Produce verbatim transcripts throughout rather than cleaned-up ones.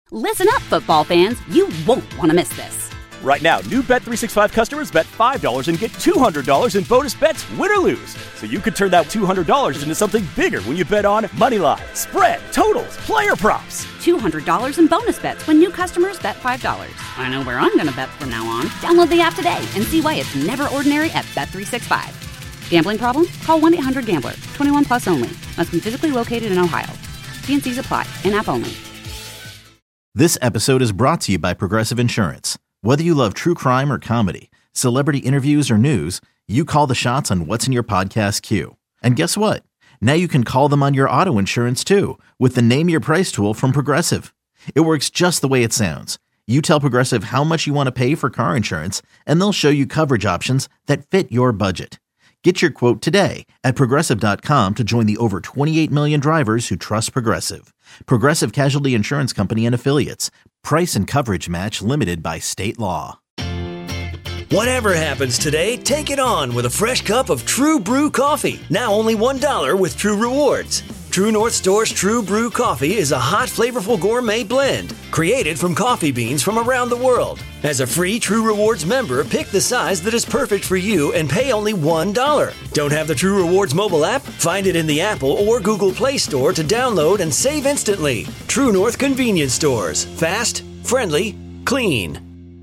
Listen up, football fans. You won't want to miss this. Right now, new Bet three sixty-five customers bet five dollars and get two hundred dollars in bonus bets, win or lose. So you could turn that two hundred dollars into something bigger when you bet on moneyline, spread, totals, player props. two hundred dollars in bonus bets when new customers bet five dollars. I know where I'm going to bet from now on. Download the app today and see why it's never ordinary at Bet three sixty-five. Gambling problem? Call one eight hundred gambler. twenty-one plus only. Must be physically located in Ohio. T and C's apply. In-app only. This episode is brought to you by Progressive Insurance. Whether you love true crime or comedy, celebrity interviews or news, you call the shots on what's in your podcast queue. And guess what? Now you can call them on your auto insurance too with the Name Your Price tool from Progressive. It works just the way it sounds. You tell Progressive how much you want to pay for car insurance, and they'll show you coverage options that fit your budget. Get your quote today at Progressive dot com to join the over twenty-eight million drivers who trust Progressive. Progressive Casualty Insurance Company and Affiliates. Price and coverage match limited by state law. Whatever happens today, take it on with a fresh cup of True Brew coffee. Now only one dollar with True Rewards. True North Store's True Brew coffee is a hot, flavorful gourmet blend created from coffee beans from around the world. As a free True Rewards member, pick the size that is perfect for you and pay only one dollar. Don't have the True Rewards mobile app? Find it in the Apple or Google Play Store to download and save instantly. True North Convenience Stores. Fast, friendly, clean.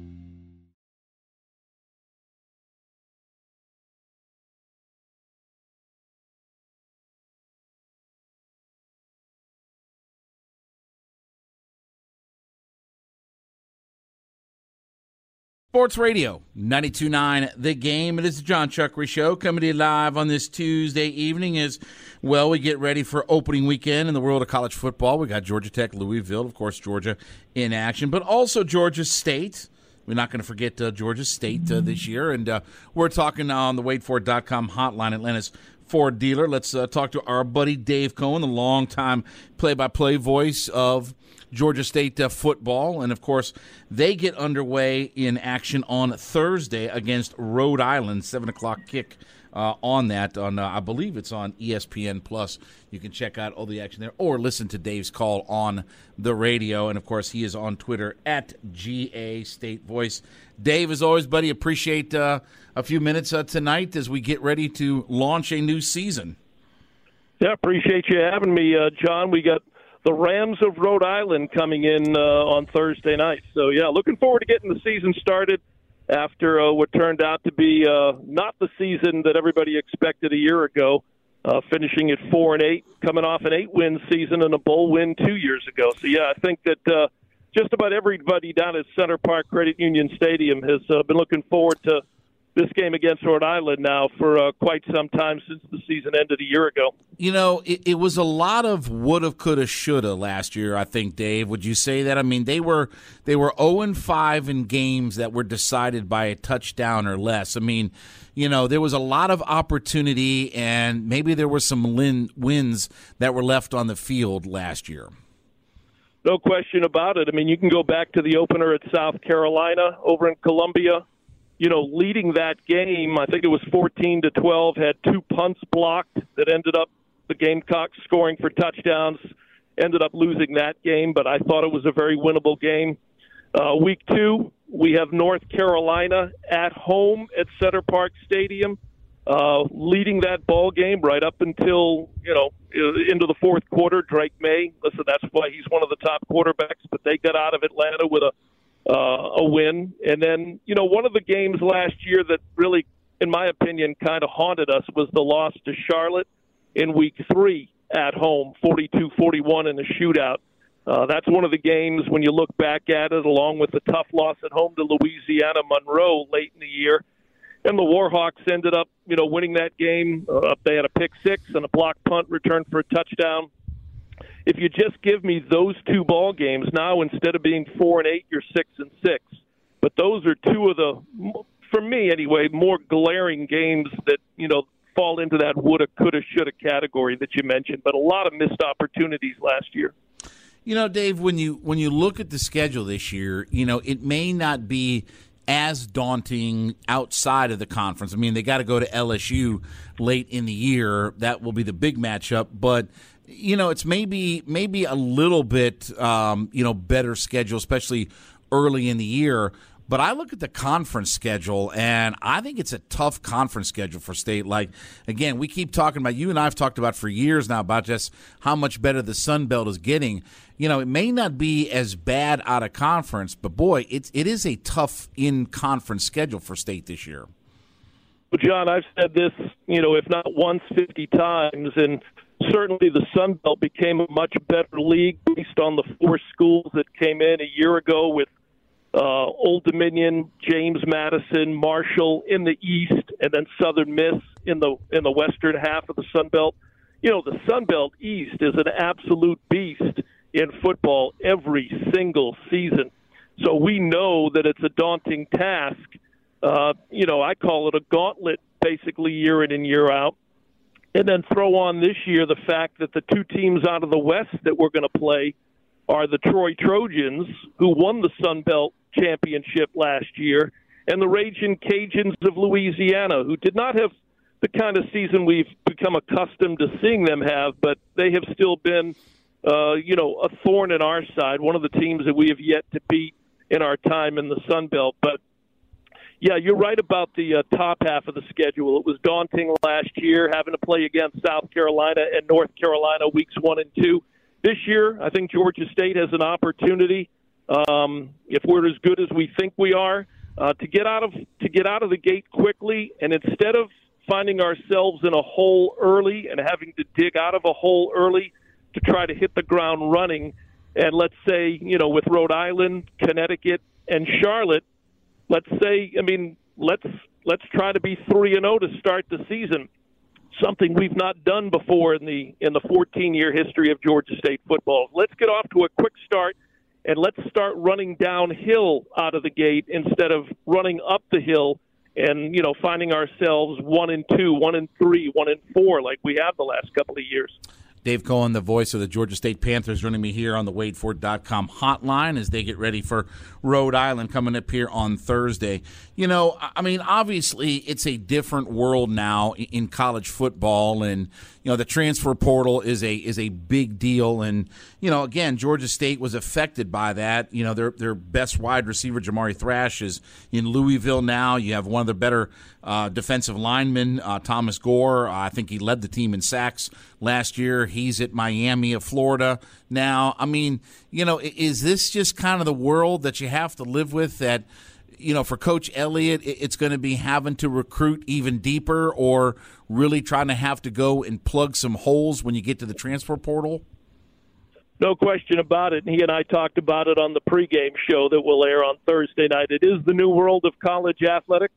Sports Radio, ninety-two point nine The Game. It is the John Chuckery Show coming to you live on this Tuesday evening as, well, we get ready for opening weekend in the world of college football. We got Georgia Tech, Louisville, of course, Georgia in action, but also Georgia State. We're not going to forget uh, Georgia State uh, this year, and uh, we're talking on the Wait For It dot com hotline, Atlanta's Ford dealer. Let's uh, talk to our buddy Dave Cohen, the longtime play-by-play voice of Georgia State uh, football, and of course they get underway in action on Thursday against Rhode Island. Seven o'clock kick uh, on that. On uh, I believe it's on E S P N Plus. You can check out all the action there, or listen to Dave's call on the radio. And of course, he is on Twitter at G A State Voice. Dave, as always, buddy, appreciate uh, a few minutes uh, tonight as we get ready to launch a new season. Yeah, appreciate you having me, uh, John. We got the Rams of Rhode Island coming in uh, on Thursday night. So, yeah, looking forward to getting the season started after uh, what turned out to be uh, not the season that everybody expected a year ago, uh, finishing at four and eight, coming off an eight-win season and a bowl win two years ago. So, yeah, I think that uh, just about everybody down at Center Park Credit Union Stadium has uh, been looking forward to this game against Rhode Island now for uh, quite some time since the season ended a year ago. You know, it, it was a lot of woulda, coulda, shoulda last year, I think, Dave. Would you say that? I mean, they were they were oh and five in games that were decided by a touchdown or less. I mean, you know, there was a lot of opportunity, and maybe there were some lin- wins that were left on the field last year. No question about it. I mean, you can go back to the opener at South Carolina over in Columbia. You know, leading that game, I think it was fourteen to twelve, had two punts blocked that ended up the Gamecocks scoring for touchdowns, ended up losing that game, but I thought it was a very winnable game. Uh, week two, we have North Carolina at home at Center Park Stadium, uh, leading that ball game right up until, you know, into the fourth quarter. Drake May, listen, that's why he's one of the top quarterbacks, but they got out of Atlanta with a Uh, a win. And then, you know, one of the games last year that really, in my opinion, kind of haunted us was the loss to Charlotte in week three at home, forty-two forty-one in a shootout. Uh, that's one of the games, when you look back at it, along with the tough loss at home to Louisiana Monroe late in the year. And the Warhawks ended up, you know, winning that game. Uh, they had a pick six and a block punt return for a touchdown. If you just give me those two ball games now, instead of being four and eight, you're six and six. But those are two of the, for me anyway, more glaring games that, you know, fall into that woulda, coulda, shoulda category that you mentioned. But a lot of missed opportunities last year. You know, Dave, when you when you look at the schedule this year, you know, it may not be as daunting outside of the conference. I mean, they got to go to L S U late in the year. That will be the big matchup. But you know, it's maybe maybe a little bit, um, you know, better schedule, especially early in the year. But I look at the conference schedule, and I think it's a tough conference schedule for State. Like, again, we keep talking about, you and I have talked about for years now about just how much better the Sun Belt is getting. You know, it may not be as bad out of conference, but, boy, it's, it is a tough in-conference schedule for State this year. Well, John, I've said this, you know, if not once, fifty times, and certainly the Sun Belt became a much better league based on the four schools that came in a year ago with Uh, Old Dominion, James Madison, Marshall in the East, and then Southern Miss in the in the western half of the Sun Belt. You know, the Sun Belt East is an absolute beast in football every single season. So we know that it's a daunting task. Uh, you know, I call it a gauntlet, basically year in and year out. And then throw on this year the fact that the two teams out of the West that we're going to play are the Troy Trojans, who won the Sun Belt championship last year, and the Ragin' Cajuns of Louisiana, who did not have the kind of season we've become accustomed to seeing them have, but they have still been, uh, you know, a thorn in our side, one of the teams that we have yet to beat in our time in the Sun Belt. But, yeah, you're right about the uh, top half of the schedule. It was daunting last year, having to play against South Carolina and North Carolina weeks one and two. This year, I think Georgia State has an opportunity, um, if we're as good as we think we are, uh, to get out of to get out of the gate quickly. And instead of finding ourselves in a hole early and having to dig out of a hole early to try to hit the ground running, and let's say, you know, with Rhode Island, Connecticut, and Charlotte, let's say, I mean, let's let's try to be three and zero to start the season. Something we've not done before in the in the fourteen-year history of Georgia State football. Let's get off to a quick start, and let's start running downhill out of the gate instead of running up the hill and, you know, finding ourselves one and two, one and three, one and four like we have the last couple of years. Dave Cohen, the voice of the Georgia State Panthers, joining me here on the Wade Ford dot com hotline as they get ready for Rhode Island coming up here on Thursday. You know, I mean, obviously it's a different world now in college football, and, you know, the transfer portal is a is a big deal. And, you know, again, Georgia State was affected by that. You know, their their best wide receiver, Jamari Thrash, is in Louisville now. You have one of the better uh, defensive linemen, uh, Thomas Gore. Uh, I think he led the team in sacks last year. He's at Miami of Florida now. I mean, you know, is this just kind of the world that you have to live with, that, you know, for Coach Elliott, it's going to be having to recruit even deeper, or really trying to have to go and plug some holes when you get to the transfer portal? No question about it. And he and I talked about it on the pregame show that will air on Thursday night. It is the new world of college athletics.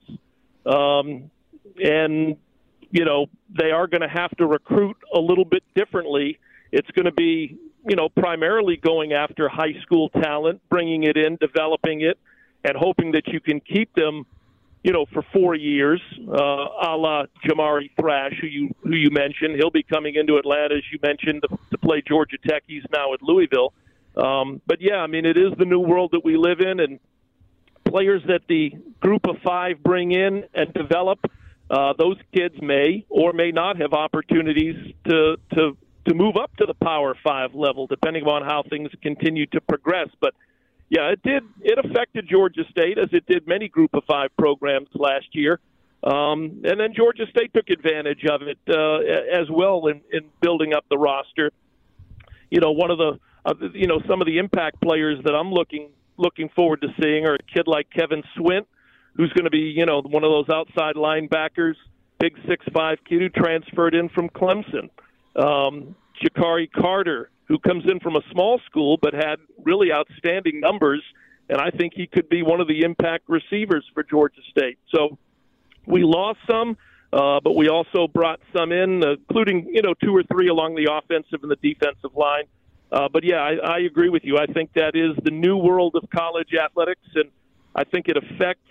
Um, and, you know, they are going to have to recruit a little bit differently. It's going to be, you know, primarily going after high school talent, bringing it in, developing it, and hoping that you can keep them, you know, for four years, uh, a la Jamari Thrash, who you who you mentioned. He'll be coming into Atlanta, as you mentioned, to, to play Georgia Tech. He's now at Louisville. Um, but, yeah, I mean, it is the new world that we live in, and players that the group of five bring in and develop, uh, those kids may or may not have opportunities to, to, to move up to the Power Five level, depending on how things continue to progress. But, yeah, it did. It affected Georgia State, as it did many Group of Five programs last year. Um, and then Georgia State took advantage of it uh, as well in, in building up the roster. You know, one of the, uh, you know, some of the impact players that I'm looking looking forward to seeing are a kid like Kevin Swint, who's going to be, you know, one of those outside linebackers, big six five kid who transferred in from Clemson. Um, Jakari Carter, who comes in from a small school but had really outstanding numbers, and I think he could be one of the impact receivers for Georgia State. So we lost some, uh, but we also brought some in, uh, including, you know, two or three along the offensive and the defensive line. Uh, but, yeah, I, I agree with you. I think that is the new world of college athletics, and I think it affects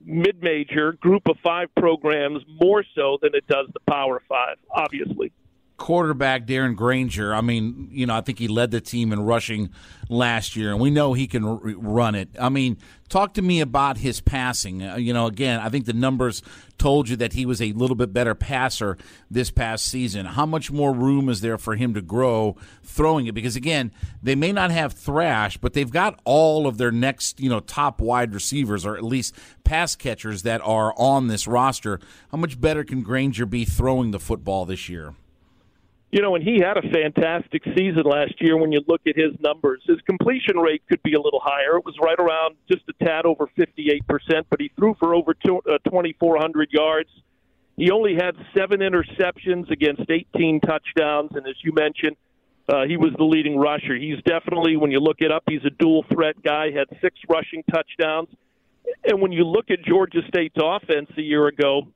mid-major Group of Five programs more so than it does the Power Five, obviously. quarterback Darren Granger, I mean, you know, I think he led the team in rushing last year, and we know he can r- run it. I mean, talk to me about his passing. Uh, you know, again, I think the numbers told you that he was a little bit better passer this past season. How much more room is there for him to grow throwing it? Because, again, they may not have Thrash, but they've got all of their next, you know, top wide receivers, or at least pass catchers that are on this roster. How much better can Granger be throwing the football this year? You know, and he had a fantastic season last year when you look at his numbers. His completion rate could be a little higher. It was right around just a tad over fifty-eight percent, but he threw for over twenty-four hundred yards. He only had seven interceptions against eighteen touchdowns, and as you mentioned, uh, he was the leading rusher. He's definitely, when you look it up, he's a dual-threat guy, had six rushing touchdowns. And when you look at Georgia State's offense a year ago,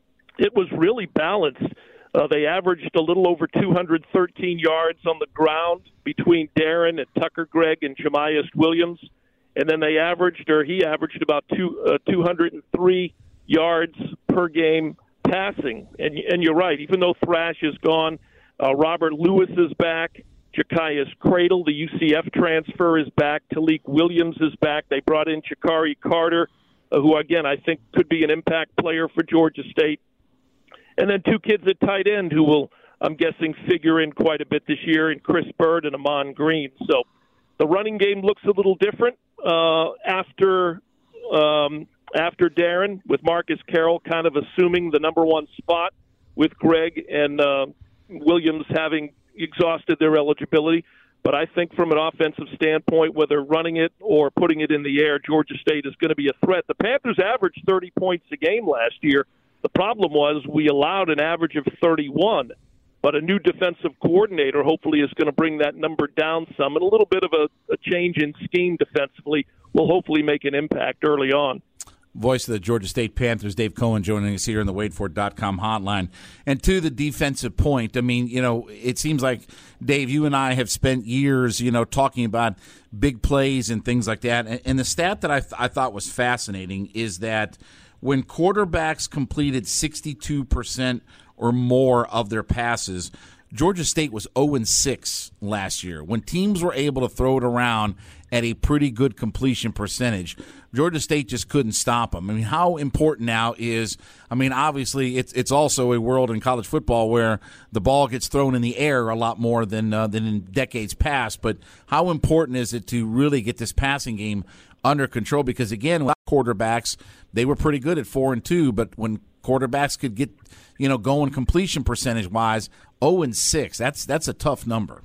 it was really balanced. Uh, they averaged a little over two hundred thirteen yards on the ground between Darren and Tucker Gregg and Jemias Williams. And then they averaged, or he averaged about two, uh, two hundred three yards per game passing. And, and you're right, even though Thrash is gone, uh, Robert Lewis is back. Jakias Cradle, the U C F transfer, is back. Talik Williams is back. They brought in Chikari Carter, uh, who, again, I think could be an impact player for Georgia State. And then two kids at tight end who will, I'm guessing, figure in quite a bit this year, in Chris Bird and Amon Green. So the running game looks a little different uh, after um, after Darren, with Marcus Carroll kind of assuming the number one spot, with Greg and uh, Williams having exhausted their eligibility. But I think from an offensive standpoint, whether running it or putting it in the air, Georgia State is going to be a threat. The Panthers averaged thirty points a game last year. The problem was we allowed an average of thirty-one, but a new defensive coordinator hopefully is going to bring that number down some, and a little bit of a, a change in scheme defensively will hopefully make an impact early on. Voice of the Georgia State Panthers, Dave Cohen, joining us here in the Wade Ford dot com hotline. And to the defensive point, I mean, you know, it seems like, Dave, you and I have spent years, you know, talking about big plays and things like that. And, and the stat that I, th- I thought was fascinating is that when quarterbacks completed sixty-two percent or more of their passes, Georgia State was oh and six last year. When teams were able to throw it around at a pretty good completion percentage, Georgia State just couldn't stop them. I mean, how important now is, I mean, obviously it's it's also a world in college football where the ball gets thrown in the air a lot more than uh, than in decades past, but how important is it to really get this passing game under control? Because, again, with quarterbacks, they were pretty good at four and two, but when quarterbacks could get, you know, going completion percentage-wise, oh and six, that's that's a tough number.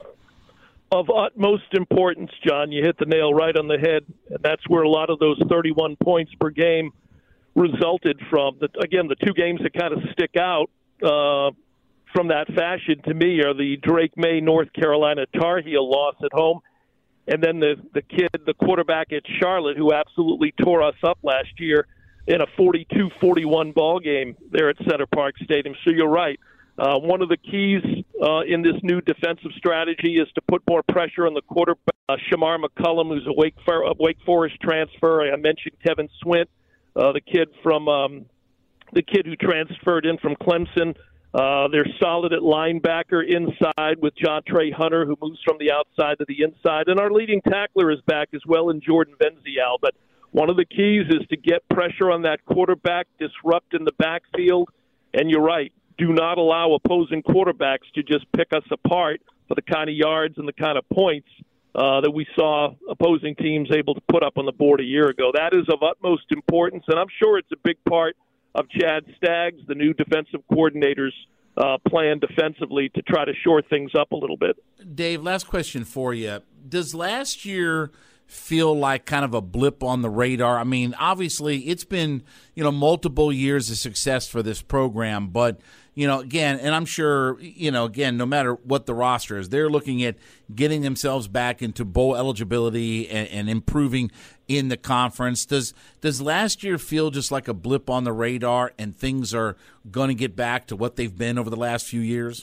Of utmost importance, John. You hit the nail right on the head, and that's where a lot of those thirty-one points per game resulted from. The, again, the two games that kind of stick out uh, from that fashion to me are the Drake May, North Carolina Tar Heel loss at home, and then the, the kid, the quarterback at Charlotte, who absolutely tore us up last year in a forty-two forty-one ball game there at Center Park Stadium. So you're right. Uh, one of the keys uh, in this new defensive strategy is to put more pressure on the quarterback. Uh, Shamar McCullum, who's a Wake, a Wake Forest transfer. I mentioned Kevin Swint, uh, the kid from um, the kid who transferred in from Clemson. Uh, they're solid at linebacker inside with Jontre Hunter, who moves from the outside to the inside. And our leading tackler is back as well in Jordan Venzial. But one of the keys is to get pressure on that quarterback, disrupt in the backfield. And you're right. Do not allow opposing quarterbacks to just pick us apart for the kind of yards and the kind of points uh, that we saw opposing teams able to put up on the board a year ago. That is of utmost importance, and I'm sure it's a big part of Chad Staggs, the new defensive coordinator's uh, plan defensively to try to shore things up a little bit. Dave, last question for you. Does last year feel like kind of a blip on the radar? I mean, obviously it's been, you know, multiple years of success for this program, but, you know, again, and I'm sure, you know, again, no matter what the roster is, they're looking at getting themselves back into bowl eligibility and, and improving in the conference. Does does last year feel just like a blip on the radar and things are going to get back to what they've been over the last few years?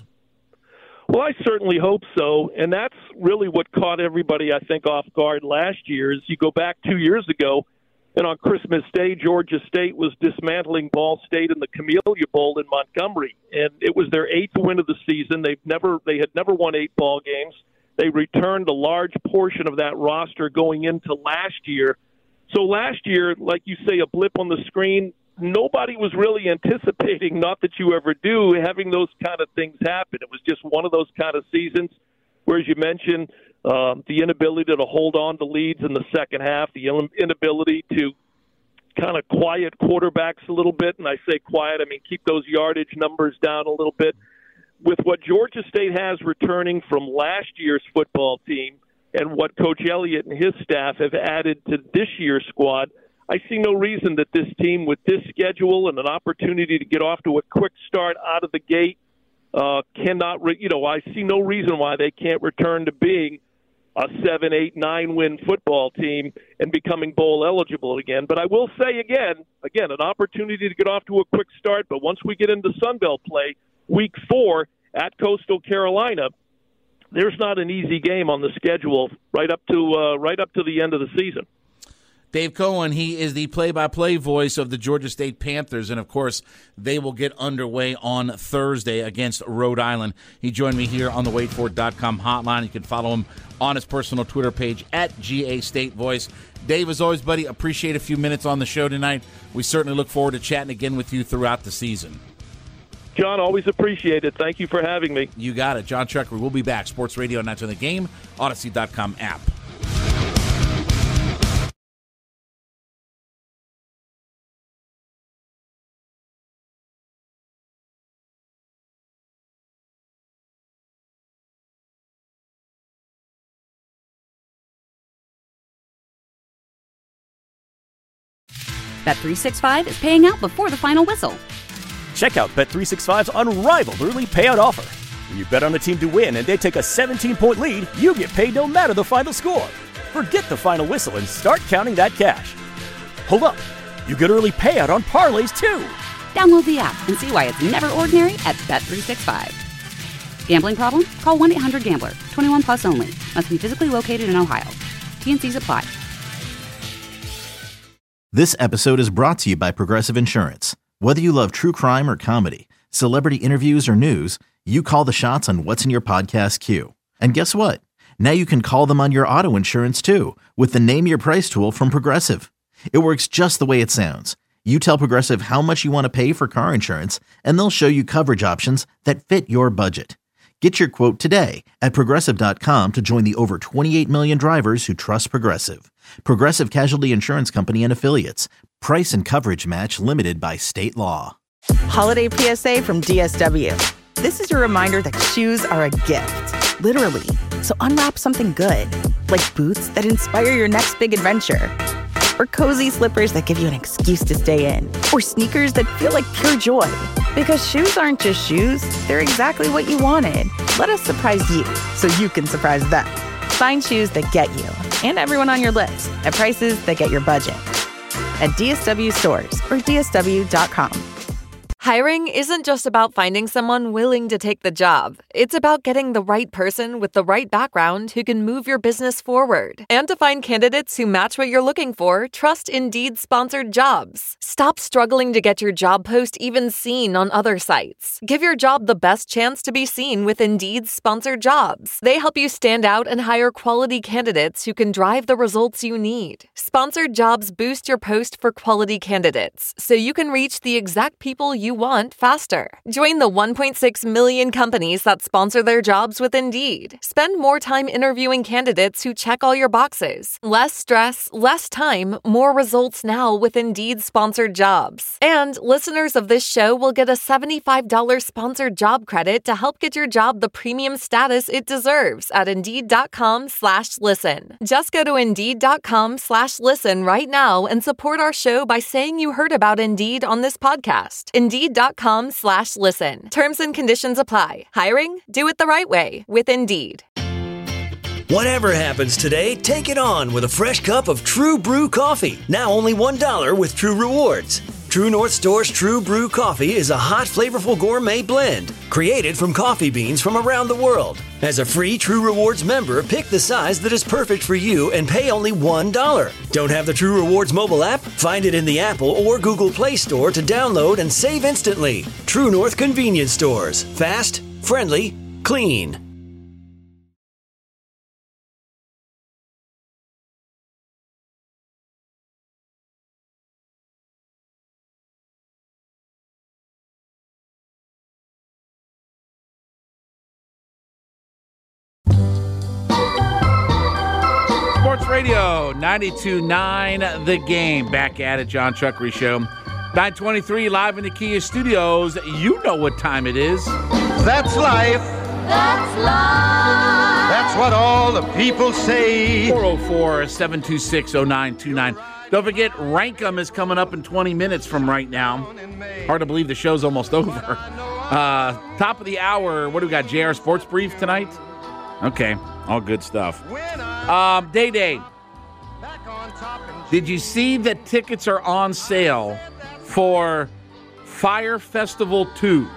Well, I certainly hope so, and that's really what caught everybody, I think, off guard last year. Is you go back two years ago, And on Christmas Day, Georgia State was dismantling Ball State in the Camellia Bowl in Montgomery, and it was their eighth win of the season. They've never, they had never won eight ball games. They returned a large portion of that roster going into last year. So last year, like you say, a blip on the screen, nobody was really anticipating, not that you ever do, having those kind of things happen. It was just one of those kind of seasons where, as you mentioned, Um, the inability to hold on to leads in the second half, the inability to kind of quiet quarterbacks a little bit, and I say quiet, I mean keep those yardage numbers down a little bit. With what Georgia State has returning from last year's football team and what Coach Elliott and his staff have added to this year's squad, I see no reason that this team, with this schedule and an opportunity to get off to a quick start out of the gate, uh, cannot, re- you know, I see no reason why they can't return to being a seven, eight, nine win football team and becoming bowl eligible again. But I will say again, again, an opportunity to get off to a quick start. But once we get into Sun Belt play, week four at Coastal Carolina, there's not an easy game on the schedule right up to uh, right up to the end of the season. Dave Cohen, he is the play-by-play voice of the Georgia State Panthers, and, of course, they will get underway on Thursday against Rhode Island. He joined me here on the wait for it dot com hotline. You can follow him on his personal Twitter page, at G A State Voice. Dave, as always, buddy, appreciate a few minutes on the show tonight. We certainly look forward to chatting again with you throughout the season. John, always appreciate it. Thank you for having me. You got it. John Chuckery will be back. Sports Radio Nights on the Game, Odyssey dot com app. Bet three sixty-five is paying out before the final whistle. Check out Bet three sixty-five's unrivaled early payout offer. When you bet on a team to win and they take a seventeen-point lead, you get paid no matter the final score. Forget the final whistle and start counting that cash. Hold up. You get early payout on parlays, too. Download the app and see why it's never ordinary at Bet three sixty-five. Gambling problem? Call one eight hundred gambler. twenty-one plus only. Must be physically located in Ohio. T N Cs apply. This episode is brought to you by Progressive Insurance. Whether you love true crime or comedy, celebrity interviews or news, you call the shots on what's in your podcast queue. And guess what? Now you can call them on your auto insurance too with the Name Your Price tool from Progressive. It works just the way it sounds. You tell Progressive how much you want to pay for car insurance, and they'll show you coverage options that fit your budget. Get your quote today at Progressive dot com to join the over twenty-eight million drivers who trust Progressive. Progressive Casualty Insurance Company and Affiliates. Price and coverage match limited by state law. Holiday P S A from D S W. This is your reminder that shoes are a gift, literally. So unwrap something good, like boots that inspire your next big adventure, or cozy slippers that give you an excuse to stay in, or sneakers that feel like pure joy. Because shoes aren't just shoes, they're exactly what you wanted. Let us surprise you so you can surprise them. Find shoes that get you and everyone on your list at prices that get your budget. At D S W stores or D S W dot com. Hiring isn't just about finding someone willing to take the job. It's about getting the right person with the right background who can move your business forward. And to find candidates who match what you're looking for, trust Indeed sponsored jobs. Stop struggling to get your job post even seen on other sites. Give your job the best chance to be seen with Indeed sponsored jobs. They help you stand out and hire quality candidates who can drive the results you need. Sponsored jobs boost your post for quality candidates, so you can reach the exact people you want faster. Join the one point six million companies that sponsor their jobs with Indeed. Spend more time interviewing candidates who check all your boxes. Less stress, less time, more results now with Indeed sponsored jobs. And listeners of this show will get a seventy-five dollars sponsored job credit to help get your job the premium status it deserves at Indeed.com slash listen. Just go to Indeed.com slash listen right now and support our show by saying you heard about Indeed on this podcast. Indeed.com slash listen. Terms and conditions apply. Hiring? Do it the right way with Indeed. Whatever happens today, take it on with a fresh cup of True Brew coffee. Now only one dollar with True Rewards. True North Store's True Brew Coffee is a hot, flavorful gourmet blend created from coffee beans from around the world. As a free True Rewards member, pick the size that is perfect for you and pay only one dollar. Don't have the True Rewards mobile app? Find it in the Apple or Google Play Store to download and save instantly. True North Convenience Stores. Fast, friendly, clean. Radio ninety-two point nine The Game. Back at it, John Chuckery Show. nine twenty-three live in the Kia studios. You know what time it is. That's life. That's life. That's what all the people say. four oh four, seven two six, oh nine two nine. Don't forget, Rankum is coming up in twenty minutes from right now. Hard to believe the show's almost over. Uh, top of the hour, what do we got? J R Sports Brief tonight? Okay, all good stuff. Um, Day Day, did you see that tickets are on sale for Fire Festival two?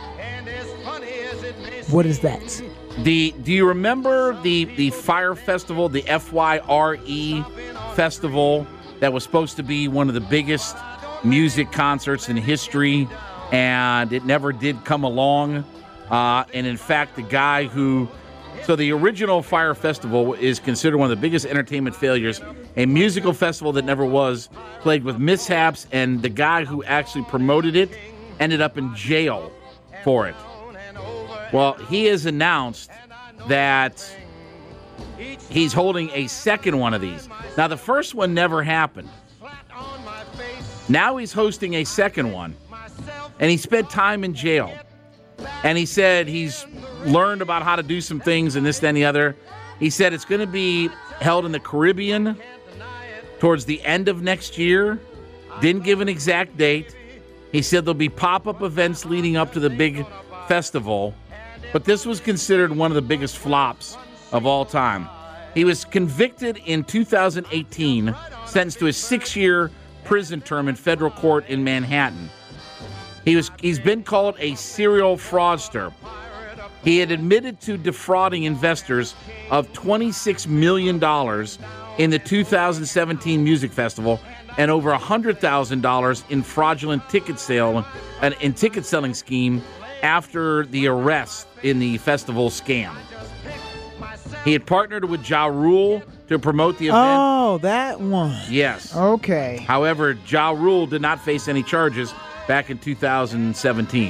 What is that? The do you remember the the Fire Festival, the F Y R E festival that was supposed to be one of the biggest music concerts in history, and it never did come along? Uh, and in fact, the guy who So the original Fire Festival is considered one of the biggest entertainment failures, a musical festival that never was, plagued with mishaps, and the guy who actually promoted it ended up in jail for it. Well, he has announced that he's holding a second one of these. Now, the first one never happened. Now he's hosting a second one, and he spent time in jail. And he said he's learned about how to do some things and this, that, and the other. He said it's going to be held in the Caribbean towards the end of next year. Didn't give an exact date. He said there'll be pop-up events leading up to the big festival. But this was considered one of the biggest flops of all time. He was convicted in two thousand eighteen, sentenced to a six-year prison term in federal court in Manhattan. He was, he's been called a serial fraudster. He had admitted to defrauding investors of twenty-six million dollars in the two thousand seventeen music festival and over one hundred thousand dollars in fraudulent ticket sale and in ticket selling scheme after the arrest in the festival scam. He had partnered with Ja Rule to promote the event. Oh, that one. Yes. Okay. However, Ja Rule did not face any charges back in two thousand seventeen.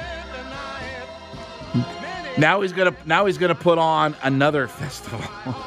Now he's gonna now he's gonna put on another festival.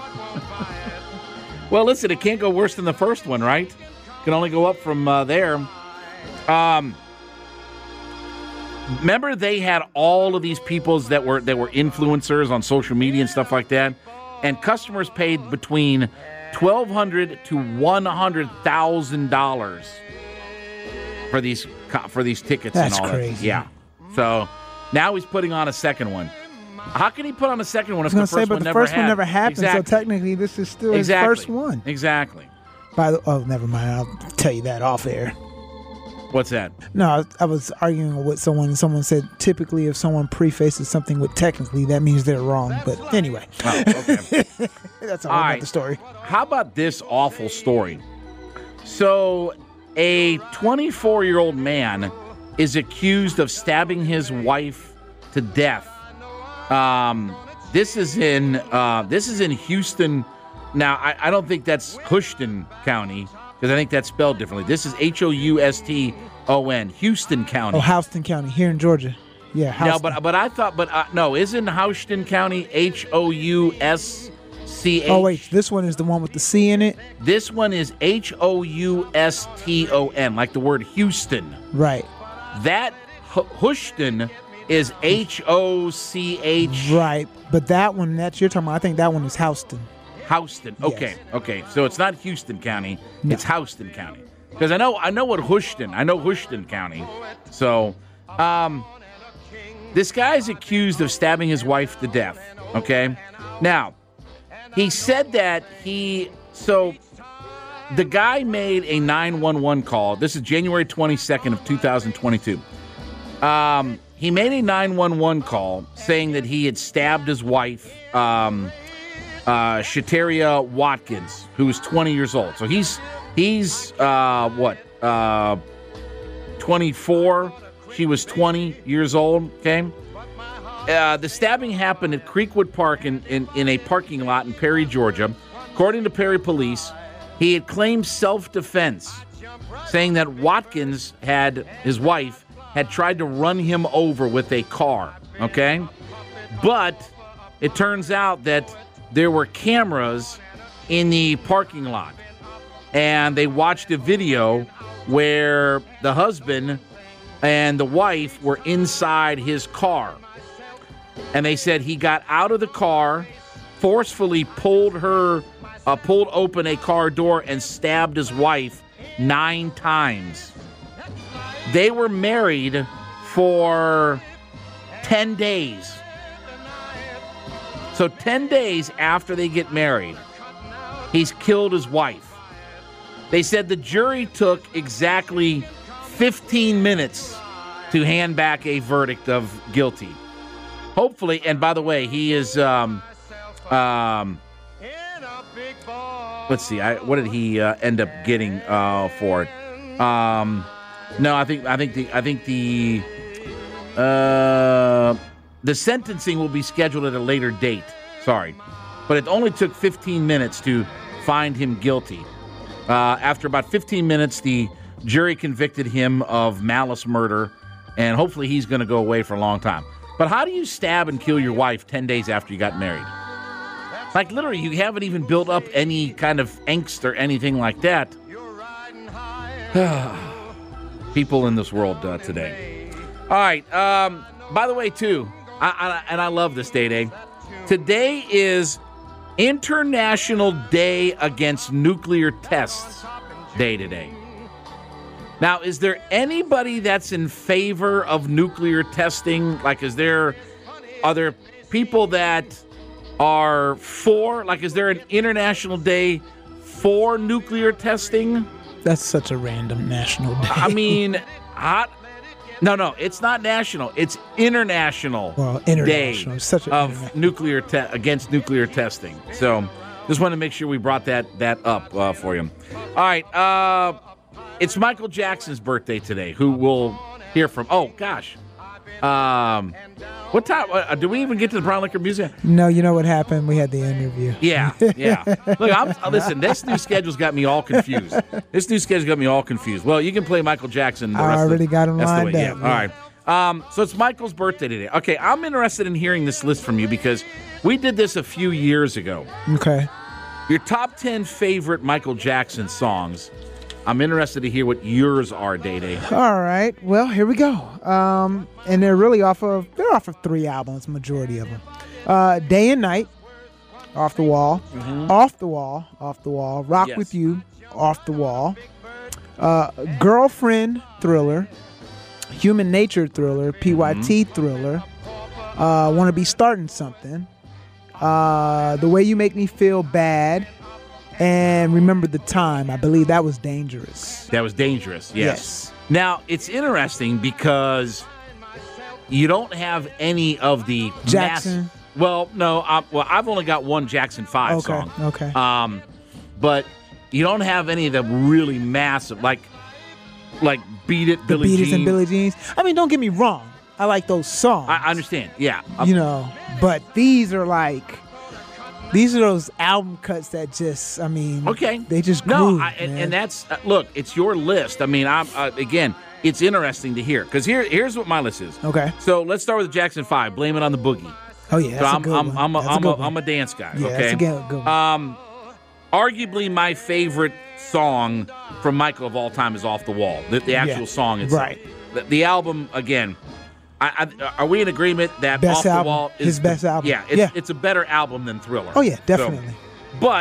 Well, listen, it can't go worse than the first one, right? Can only go up from uh, there. Um, remember, they had all of these peoples that were that were influencers on social media and stuff like that, and customers paid between twelve hundred to one hundred thousand dollars for these for these tickets. That's and all crazy. That. Yeah. So now he's putting on a second one. How can he put on a second one if I the was first going to say, but one the never first had? one never happened, Exactly. so technically this is still exactly. his first one. Exactly. By the oh, never mind. I'll tell you that off air. What's that? No, I, I was arguing with someone, and someone said typically if someone prefaces something with technically, that means they're wrong. But anyway. Oh, okay. That's all, all about right. the story. How about this awful story? So, a twenty-four-year-old man is accused of stabbing his wife to death. Um, this is in uh, this is in Houston. Now, I, I don't think that's Houston County because I think that's spelled differently. This is H O U S T O N, Houston County. Oh, Houston County here in Georgia. Yeah, Houston. No, but but I thought, but uh, no, isn't Houston County H O U S C H? Oh wait, this one is the one with the C in it. This one is H O U S T O N, like the word Houston. Right. That H- Houston is H O C H. Right, but that one that you're talking about, I think that one is Houston. Houston. Okay, Yes. okay. So it's not Houston County; No. it's Houston County. Because I know, I know what Houston. I know Houston County. So, um, this guy is accused of stabbing his wife to death. Okay, now he said that he so the guy made a nine one one call. This is January twenty-second of two thousand twenty-two. Um, he made a nine one one call saying that he had stabbed his wife, um, uh, Shataria Watkins, who was twenty years old. So he's he's uh, what uh, twenty-four. She was twenty years old. Okay. Uh, the stabbing happened at Creekwood Park in, in, in a parking lot in Perry, Georgia. According to Perry police, he had claimed self-defense, saying that Watkins had, his wife, had tried to run him over with a car, okay? But it turns out that there were cameras in the parking lot, and they watched a video where the husband and the wife were inside his car. And they said he got out of the car, forcefully pulled her, uh, pulled open a car door and stabbed his wife nine times. They were married for ten days. So ten days after they get married, he's killed his wife. They said the jury took exactly fifteen minutes to hand back a verdict of guilty. Hopefully, and by the way, he is, um, um, let's see, I, what did he uh, end up getting uh, for it? Um, no, I think, I think the, I think the, uh, the sentencing will be scheduled at a later date. Sorry, but it only took fifteen minutes to find him guilty. Uh, after about fifteen minutes, the jury convicted him of malice murder, and hopefully he's going to go away for a long time. But how do you stab and kill your wife ten days after you got married? Like, literally, you haven't even built up any kind of angst or anything like that. People in this world uh, today. All right. Um, by the way, too, I, I, and I love this day, Day. Today is International Day Against Nuclear Tests Day today. Now, is there anybody that's in favor of nuclear testing? Like, is there, are there people that are for, like, is there an international day for nuclear testing? That's such a random national day. I mean, hot. No, no, it's not national. It's international, well, international. day Such a of international. nuclear te- against nuclear testing. So, just want to make sure we brought that that up uh, for you. All right. Uh, It's Michael Jackson's birthday today, who we'll hear from. Oh, gosh. Um, what time? Uh, do we even get to the Brown Liquor Museum? No, you know what happened? We had the interview. Yeah, yeah. Look, I'm, listen, this new schedule's got me all confused. This new schedule's got me all confused. Well, you can play Michael Jackson the I rest already of the, got him that's lined the way, up. Yeah. All right. Um, so it's Michael's birthday today. Okay, I'm interested in hearing this list from you because we did this a few years ago. Okay. Your top ten favorite Michael Jackson songs. I'm interested to hear what yours are, Day-Day. All right. Well, here we go. Um, and they're really off of, they're off of three albums, majority of them. Uh, Day and Night, Off the Wall. Mm-hmm. Off the Wall, Off the Wall. Rock yes. With You, Off the Wall. Uh, Girlfriend, Thriller. Human Nature, Thriller. P Y T, mm-hmm. Thriller. Uh, Want to Be Starting Something. Uh, The Way You Make Me Feel, Bad. And Remember the Time. I believe that was Dangerous. That was Dangerous, yes. Yes. Now, it's interesting because you don't have any of the Jackson. Mass, well, no. I, well, I've only got one Jackson five okay, song. Okay. Um, but you don't have any of the really massive, like, like Beat It, the Billie Beat It Jean. and Billie Jeans. I mean, don't get me wrong. I like those songs. I understand. Yeah. You know, but these are like. These are those album cuts that just, I mean, okay, they just no, groove, I, and, man. and that's uh, look, it's your list. I mean, I'm uh, again, it's interesting to hear because here, here's what my list is. Okay, so let's start with Jackson Five. Blame It on the Boogie. Oh yeah, that's so a I'm, good I'm, one. I'm, a, that's I'm, a, a, good I'm a dance guy. Yeah, okay, that's a good, good one. Um, arguably my favorite song from Michael of all time is "Off the Wall." The, the actual yeah, song itself. Right. The, the album again. I, I, are we in agreement that best Off the album, Wall is his best the, album? Yeah, it's, yeah, it's a better album than Thriller. Oh yeah, definitely. So, but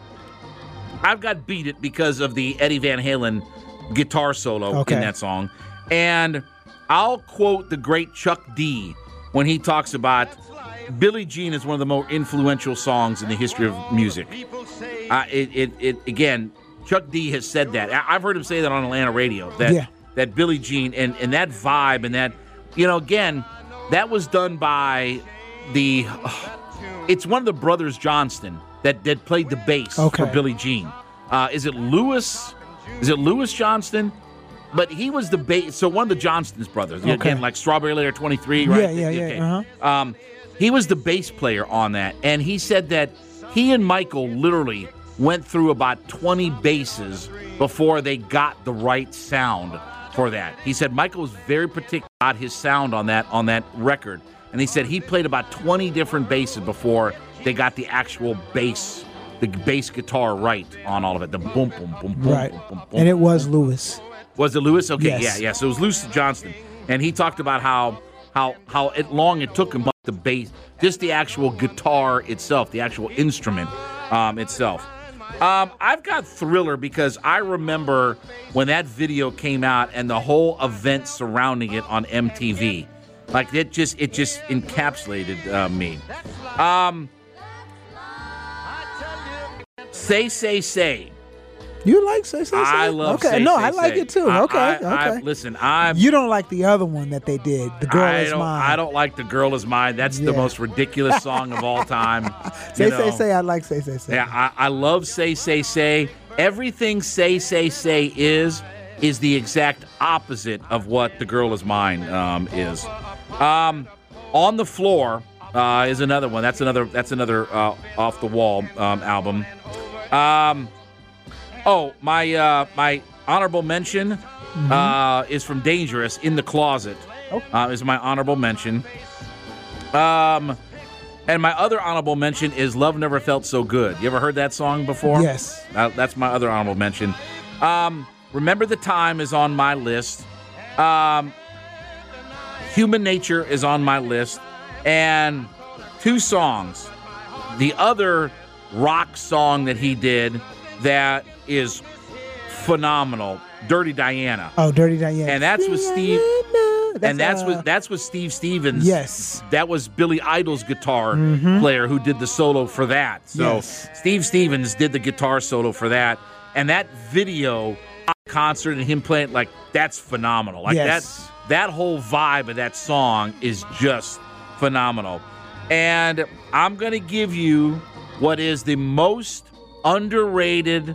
I've got Beat It because of the Eddie Van Halen guitar solo okay. in that song. And I'll quote the great Chuck D when he talks about Billie Jean is one of the more influential songs in the history of music. Uh, it, it, it again, Chuck D has said that. I- I've heard him say that on Atlanta radio. That Yeah. that Billie Jean and and that vibe and that, you know, again, that was done by the. Uh, it's one of the brothers Johnston that that played the bass Okay. for Billie Jean. Uh, is it Lewis? Is it Lewis Johnston? But he was the bass. So one of the Johnston's brothers. Okay. Again, like Strawberry Letter twenty-three, right? Yeah, yeah, yeah. Okay. Uh-huh. Um, he was the bass player on that, and he said that he and Michael literally went through about twenty basses before they got the right sound for that. He said Michael was very particular about his sound on that on that record, and he said he played about twenty different basses before they got the actual bass, the bass guitar right on all of it. The boom, boom, boom, boom, Right. boom, boom, boom. And it was Lewis. Was it Lewis? Okay, Yes. yeah, yeah. So it was Lewis Johnston, and he talked about how how how it, long it took him, but the bass, just the actual guitar itself, the actual instrument um, itself. Um, I've got Thriller because I remember when that video came out and the whole event surrounding it on M T V. Like it just it just encapsulated uh, me. Um, say say say. You like Say Say Say? I love Okay, Say no, Say I like Say. it too. I- Okay, I- okay. I- listen, I'm. You don't like the other one that they did, The Girl I Is don't, Mine. I don't like The Girl Is Mine. That's the Yeah. most ridiculous song of all time. Say You Say know. Say, I like Say Say Say. Yeah, I, I love Say Say Say. Everything Say Say Say is is the exact opposite of what The Girl Is Mine um, is. Um, On the Floor uh, is another one. That's another. That's another uh, off the wall um, album. Um, oh, my uh, my honorable mention Mm-hmm. uh, is from Dangerous. In the Closet Oh. uh, is my honorable mention. Um, and my other honorable mention is Love Never Felt So Good. You ever heard that song before? Yes. Uh, that's my other honorable mention. Um, Remember the Time is on my list. Um, Human Nature is on my list. And two songs. The other rock song that he did that is phenomenal, Dirty Diana. Oh, Dirty Diana. And that's with Steve. That's, and that's uh, with that's with Steve Stevens. Yes. That was Billy Idol's guitar Mhm. player who did the solo for that. So Yes. Steve Stevens did the guitar solo for that. And that video concert and him playing, like, that's phenomenal. Like Yes. that that whole vibe of that song is just phenomenal. And I'm going to give you what is the most underrated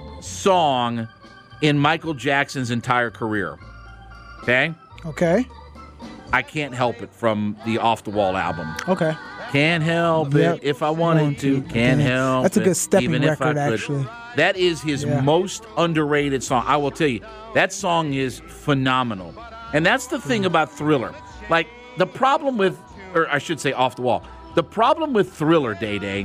song in Michael Jackson's entire career. Okay? Okay. I Can't Help It from the Off the Wall album. Okay. Can't help Yep. it if I wanted Want to. to. Can't Yeah. help That's a it, good stepping even if I record, could. actually. That is his Yeah. most underrated song. I will tell you, that song is phenomenal. And that's the thing about Thriller. Like, the problem with, or I should say Off the Wall, the problem with Thriller, Day Day,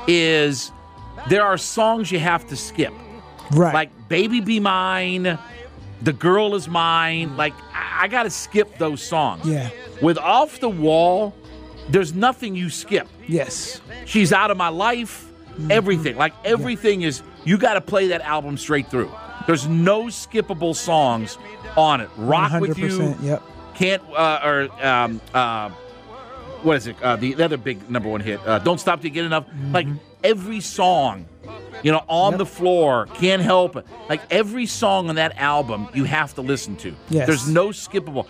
is there are songs you have to skip. Right. Like Baby Be Mine, The Girl Is Mine. Like, I, I got to skip those songs. Yeah. With Off the Wall, there's nothing you skip. Yes. She's Out of My Life, everything. Like, everything is, you got to play that album straight through. There's no skippable songs on it. Rock With You, one hundred percent, Yep. Can't, uh, or, um, uh, what is it? Uh, the, the other big number one hit, uh, Don't Stop Till You Get Enough. Like, every song, you know, On Yep. the Floor, Can't Help It. Like, every song on that album you have to listen to. Yes. There's no skippable.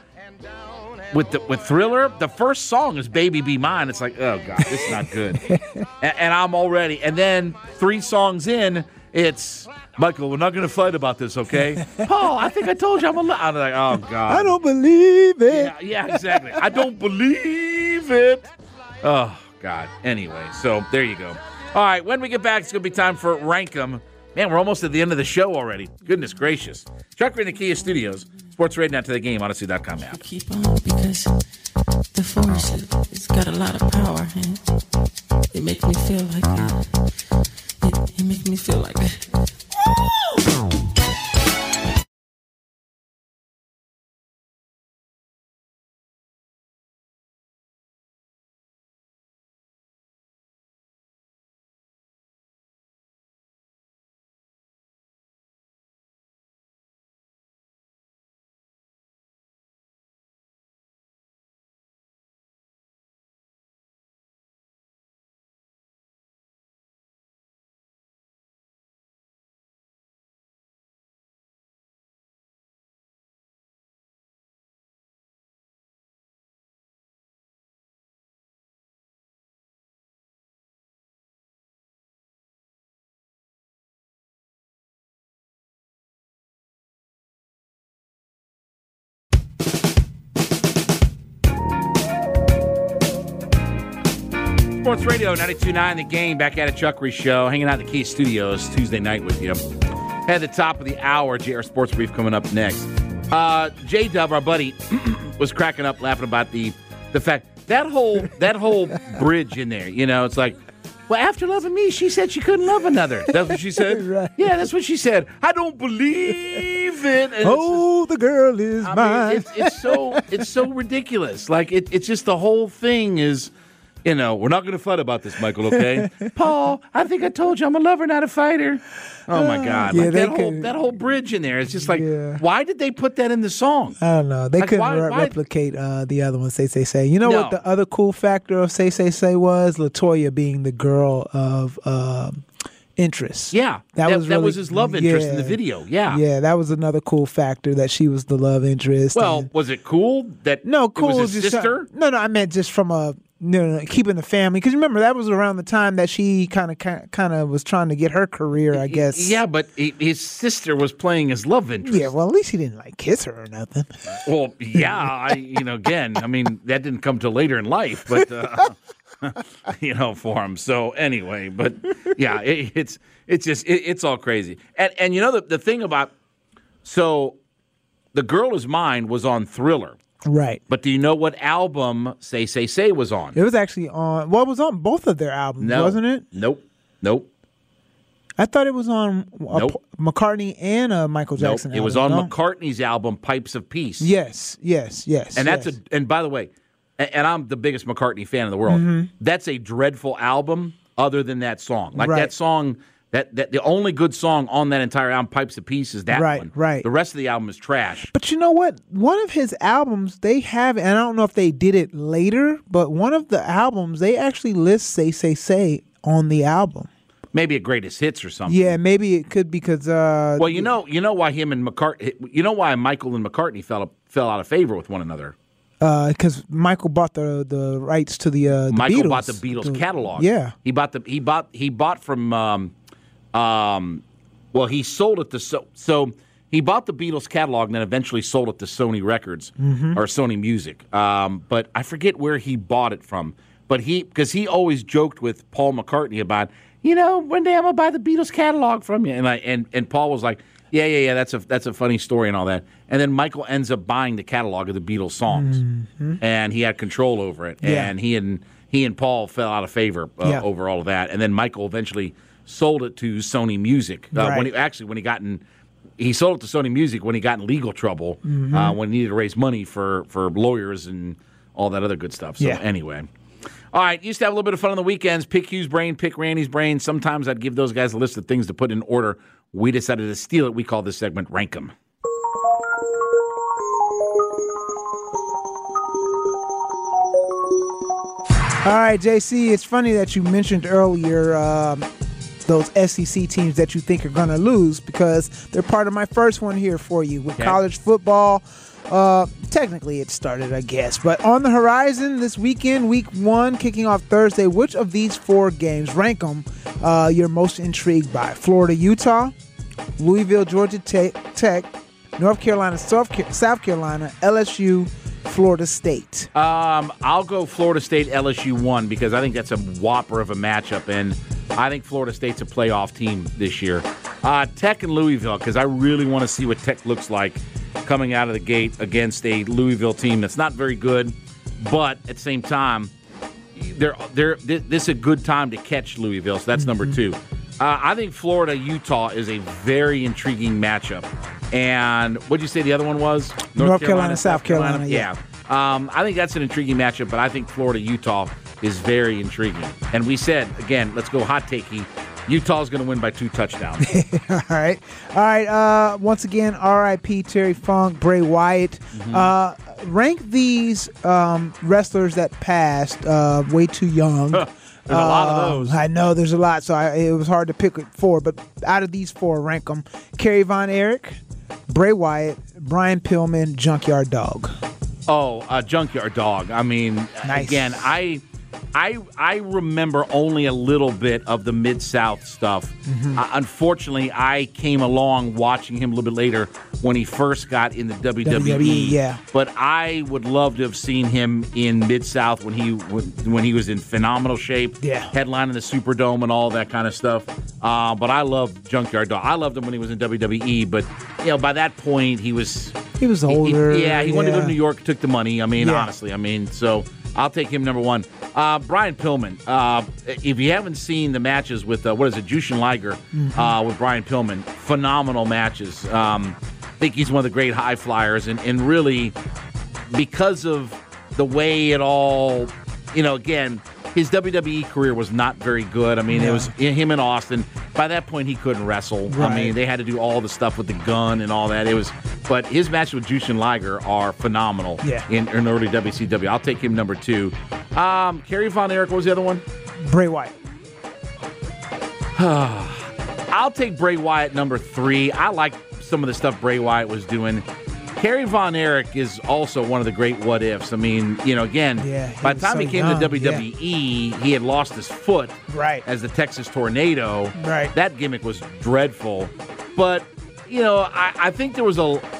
With the, with Thriller, the first song is Baby Be Mine. It's like, oh, God, this is not good. and, and I'm already. And then three songs in, it's, Michael, we're not going to fight about this, okay? Paul, I think I told you I'm a li-. I'm like, oh, God. I don't believe it. Yeah, yeah, exactly. I don't believe it. Oh, God. Anyway, so there you go. All right, when we get back, it's going to be time for Rank 'em. Man, we're almost at the end of the show already. Goodness gracious. Chuck Ray in the Kia Studios. Sports Radio Now to the Game, Odyssey dot com app. Keep on, because the force, it, it's got a lot of power, and it makes me feel like that. It, it makes me feel like that. Sports Radio, ninety-two point nine The Game, back at a Chuck Reese Show, hanging out at the Key Studios Tuesday night with you. At the top of the hour, J R Sports Brief coming up next. Uh, J-Dub, our buddy, was cracking up laughing about the the fact that whole that whole bridge in there. You know, it's like, well, after loving me, she said she couldn't love another. That's what she said? Right. Yeah, that's what she said. I don't believe it. And oh, the girl is I mine. mean, it's, it's so it's so ridiculous. Like it, it's just the whole thing is, you know, we're not going to fight about this, Michael. Okay, Paul, I think I told you I'm a lover, not a fighter. Oh my God! Yeah, like they that whole could- that whole bridge in there. It's just like, Yeah. why did they put that in the song? I don't know. They Like, couldn't why- re- why- replicate uh, the other one, Say Say Say. You know No. what the other cool factor of Say Say Say was? LaToya being the girl of um, interest. Yeah, That was that really- was his love interest in the yeah. video. Yeah. Yeah, that was another cool factor that she was the love interest. Well, and- was it cool that no, it cool was his just sister? no, no, I meant just from a no, no, no, keeping the family. Because remember, that was around the time that she kind of kind of was trying to get her career, I guess. Yeah, but he, his sister was playing his love interest. Yeah, well, at least he didn't like kiss her or nothing. Well, yeah, I, you know, again, I mean, that didn't come till later in life, but uh, you know, for him. So anyway, but yeah, it, it's it's just it, it's all crazy. And and you know the the thing about so The Girl Is Mine was on Thriller. Right. But do you know what album Say Say Say was on? It was actually on. Well, it was on both of their albums, No. wasn't it? Nope. Nope. I thought it was on uh, Nope. McCartney and a Michael Nope. Jackson. It was album, on no? McCartney's album Pipes of Peace. Yes, yes, yes. And that's yes. a and by the way, a- and I'm the biggest McCartney fan in the world. Mhm. That's a dreadful album other than that song. Like Right. that song that, that the only good song on that entire album, Pipes of Peace, is that Right, one. right. The rest of the album is trash. But you know what? One of his albums, they have, and I don't know if they did it later, but one of the albums, they actually list Say Say Say on the album. Maybe a greatest hits or something. Yeah, maybe it could because. Uh, Well, you know, you know why him and McCartney, you know why Michael and McCartney fell fell out of favor with one another. because Michael bought the the rights to the, uh, the Michael Beatles. bought the Beatles The- catalog. Yeah. he bought the he bought he bought from um, um, well he sold it to so so he bought the Beatles catalog and then eventually sold it to Sony Records Mhm. or Sony Music. Um, but I forget where he bought it from. But he because he always joked with Paul McCartney about, you know, one day I'm gonna buy the Beatles catalog from you, and I and, and Paul was like, yeah, yeah, yeah, that's a that's a funny story and all that. And then Michael ends up buying the catalog of the Beatles songs, Mhm. and he had control over it. Yeah. And he and he and Paul fell out of favor uh, Yeah. over all of that. And then Michael eventually sold it to Sony Music. Uh, Right. When he actually when he got in, he sold it to Sony Music when he got in legal trouble, Mhm. uh, when he needed to raise money for for lawyers and all that other good stuff. So Yeah. anyway. All right, used to have a little bit of fun on the weekends. Pick Hugh's brain, pick Randy's brain. Sometimes I'd give those guys a list of things to put in order. We decided to steal it. We call this segment Rank 'em. All right, J C, it's funny that you mentioned earlier um, those S E C teams that you think are going to lose because they're part of my first one here for you with Okay. college football. Uh, technically, it started, I guess. But on the horizon this weekend, week one, kicking off Thursday, which of these four games, rank them, uh, you're most intrigued by? Florida, Utah, Louisville, Georgia Tech, Tech North Carolina, South Ca- South Carolina, L S U, Florida State. Um, I'll go Florida State L S U one because I think that's a whopper of a matchup, and I think Florida State's a playoff team this year. Uh, Tech and Louisville because I really want to see what Tech looks like coming out of the gate against a Louisville team that's not very good, but at the same time, they're, they're, this is a good time to catch Louisville, so that's number two. Uh, I think Florida Utah is a very intriguing matchup. And what did you say the other one was? North Carolina, South Carolina, Yeah. Um, I think that's an intriguing matchup, but I think Florida Utah is very intriguing. And we said, again, let's go hot takey. Utah's going to win by two touchdowns. All right. All right. Uh, once again, R I P Terry Funk, Bray Wyatt. Mm-hmm. Uh, rank these um, wrestlers that passed uh, way too young. There's a lot of Uh, those. I know there's a lot, so I, it was hard to pick four. But out of these four, rank them: Kerry Von Erich, Bray Wyatt, Brian Pillman, Junkyard Dog. Oh, uh, Junkyard Dog. I mean, Nice. again, I I I remember only a little bit of the Mid-South stuff. Mm-hmm. Uh, unfortunately, I came along watching him a little bit later when he first got in the W W E. W W E, yeah. But I would love to have seen him in Mid-South when he when he was in phenomenal shape, yeah. headlining the Superdome and all that kind of stuff. Uh, but I love Junkyard Dog. I loved him when he was in W W E, but you know, by that point he was he was older. He, yeah, he yeah. wanted to go to New York, took the money. I mean, Yeah. honestly, I mean, so I'll take him number one. Uh, Brian Pillman. Uh, if you haven't seen the matches with uh, what is it, Jushin Liger Mhm. uh, with Brian Pillman, phenomenal matches. Um, I think he's one of the great high flyers, and, and really because of the way it all, you know, again, his W W E career was not very good. I mean, No. it was him and Austin. By that point, he couldn't wrestle. Right. I mean, they had to do all the stuff with the gun and all that. It was, but his matches with Jushin Liger are phenomenal. Yeah. In, in early W C W, I'll take him number two. Um, Kerry Von Erich, what was the other one? Bray Wyatt. I'll take Bray Wyatt number three. I like some of the stuff Bray Wyatt was doing. Kerry Von Erich is also one of the great what ifs. I mean, you know, again, Yeah, he by the was time so he came young, to W W E, he had lost his foot Right. as the Texas Tornado. Right. That gimmick was dreadful. But, you know, I, I think there was a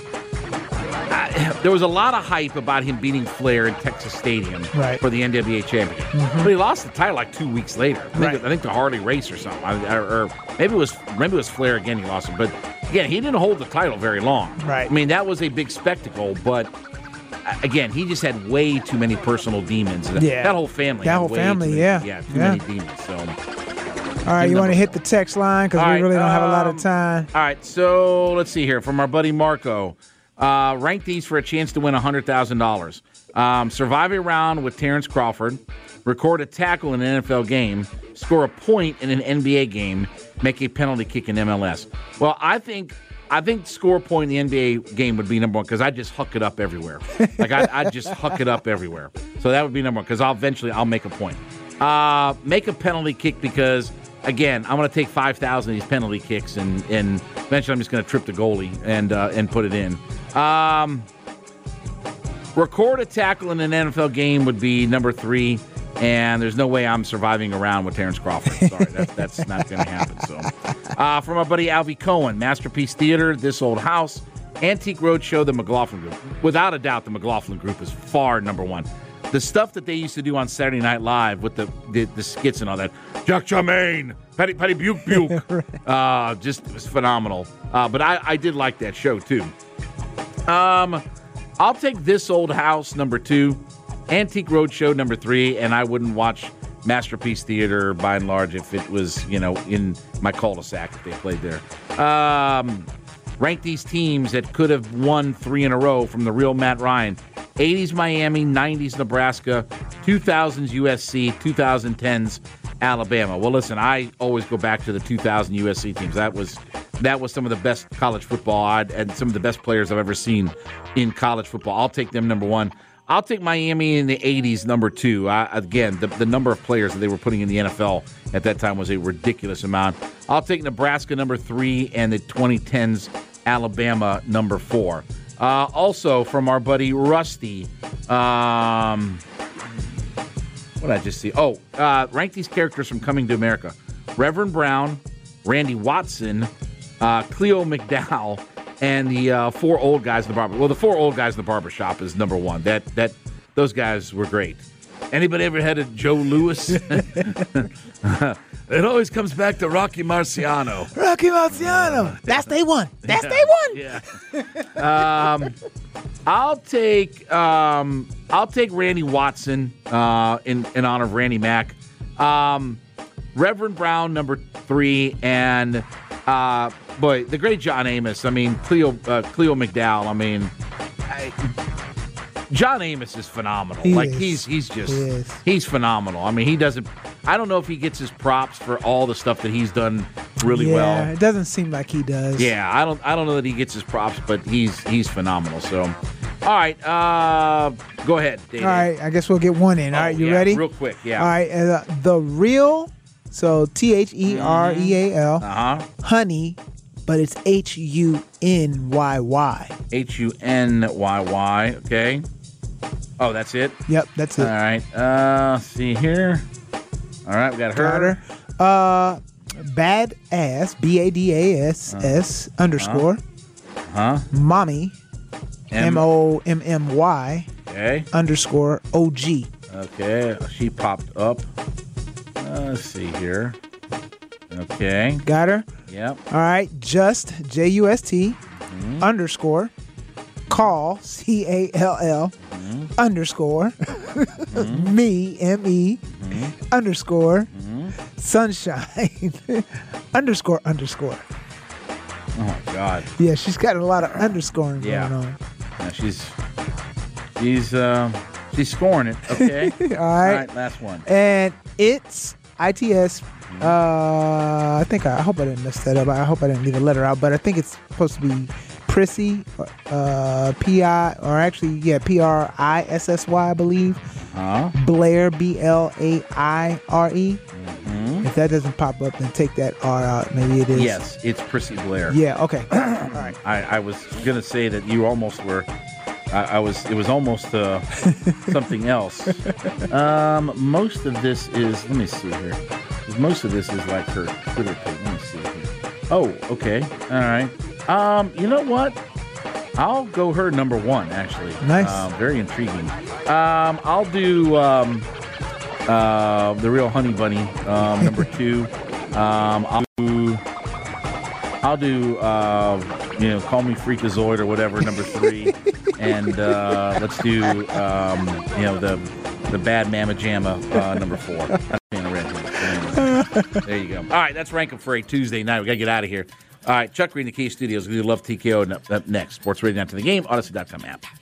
I, there was a lot of hype about him beating Flair in Texas Stadium Right. for the N W A championship. Mhm. But he lost the title like two weeks later. I think, Right. I think to Harley Race or something. I, or, or maybe it was maybe it was Flair again he lost it. But again, he didn't hold the title very long. Right. I mean, that was a big spectacle, but uh, again, he just had way too many personal demons. Yeah. That whole family. That had whole way too family, many- yeah. Yeah, too Yeah. many demons. So. All right, you want to hit the text line because All we right, really don't have a lot um, of time. All right, so let's see here. From our buddy Marco. Uh, rank these for a chance to win one hundred thousand dollars. Um, survive a round with Terrence Crawford. Record a tackle in an N F L game. Score a point in an N B A game. Make a penalty kick in M L S. Well, I think I think score a point in the N B A game would be number one because I just huck it up everywhere. Like I, I just huck it up everywhere. So that would be number one because I'll eventually I'll make a point. Uh, make a penalty kick because, again, I'm going to take five thousand of these penalty kicks and, and eventually I'm just going to trip the goalie and uh, and put it in. Um, record a tackle in an N F L game would be number three, and there's no way I'm surviving around with Terrence Crawford. Sorry, that, that's not going to happen. So, uh, from our buddy Alvy Cohen, Masterpiece Theater, This Old House, Antique Roadshow, the McLaughlin Group. Without a doubt, the McLaughlin Group is far number one. The stuff that they used to do on Saturday Night Live with the the, the skits and all that, Jack Jermaine, Patty Patty Buke Buke, uh, just it was phenomenal. Uh, but I, I did like that show too. Um, I'll take This Old House number two, Antique Roadshow number three, and I wouldn't watch Masterpiece Theater by and large if it was, you know, in my cul-de-sac if they played there. Um, rank these teams that could have won three in a row from the real Matt Ryan. eighties Miami, nineties Nebraska, two thousands U S C, twenty tens Alabama. Well, listen, I always go back to the two thousand U S C teams. That was that was some of the best college football I'd, and some of the best players I've ever seen in college football. I'll take them number one. I'll take Miami in the eighties number two. I, again, the, the number of players that they were putting in the N F L at that time was a ridiculous amount. I'll take Nebraska number three and the twenty tens Alabama number four. Uh, also, from our buddy Rusty, um, what did I just see? Oh, uh, rank these characters from Coming to America. Reverend Brown, Randy Watson, uh, Cleo McDowell, and the uh, four old guys in the barber. Well, the four old guys in the barbershop is number one. That that those guys were great. Anybody ever had a Joe Louis? It always comes back to Rocky Marciano. Rocky Marciano. That's day one. That's day one. Yeah. um, I'll take um, I'll take Randy Watson uh, in in honor of Randy Mack. Um, Reverend Brown number three, and uh, boy, the great John Amos. I mean, Cleo uh, Cleo McDowell. I mean. I, John Amos is phenomenal. He like is. he's he's just He is. he's phenomenal. I mean, he doesn't. I don't know if he gets his props for all the stuff that he's done really yeah, well. it doesn't seem like he does. Yeah, I don't I don't know that he gets his props, but he's he's phenomenal. So, all right, uh, go ahead, Dave. All right, I guess we'll get one in. All Oh, right, you yeah, ready? real quick, yeah. All right, uh, the real, so T H E R E A L, Uh-huh. honey, but it's H U N Y Y. H U N Y Y, okay. Oh, that's it? Yep, that's it. All right. Uh, see here. All right, we got her. Got her. Uh, bad ass, B A D A S S uh, underscore. Huh? Mommy, M O M M Y. Okay. Underscore O G. Okay, she popped up. Uh, let's see here. Okay. Got her? Yep. All right, just, J U S T, mm-hmm. underscore, call, C A L L, mm-hmm. underscore, mm-hmm. me, M E, mm-hmm. underscore, mm-hmm. sunshine, underscore, underscore. Oh, my God. Yeah, she's got a lot of underscoring yeah. going on. Yeah, she's, she's, uh, she's scoring it. Okay. All right. All right, last one. And it's I T S. Uh, I think I, I hope I didn't mess that up. I hope I didn't leave a letter out, but I think it's supposed to be Prissy, uh, P I, or actually, yeah, P R I S S Y, I believe. Uh-huh. Blair, B L A I R E. Mm-hmm. If that doesn't pop up, then take that R out. Maybe it is. Yes, it's Prissy Blair. Yeah. Okay. All right. I, I was gonna say that you almost were. I, I was. It was almost uh, something else. Um, most of this is. Let me see here. Most of this is like her Twitter page. Let me see here. Oh, okay. All right. Um, you know what? I'll go her number one, actually. Nice. Uh, very intriguing. Um, I'll do um, uh, the Real Honey Bunny, um, number two. Um, I'll do, I'll do uh, you know, Call Me Freakazoid or whatever, number three. And uh, let's do, um, you know, the the Bad Mama Jamma, uh, number four. There you go. All right, that's Rank 'em for a Tuesday night. We got to get out of here. All right, Chuck Green, the Key Studios. We do Love T K O up, up next. Sports Radio Night to the Game, Odyssey dot com app.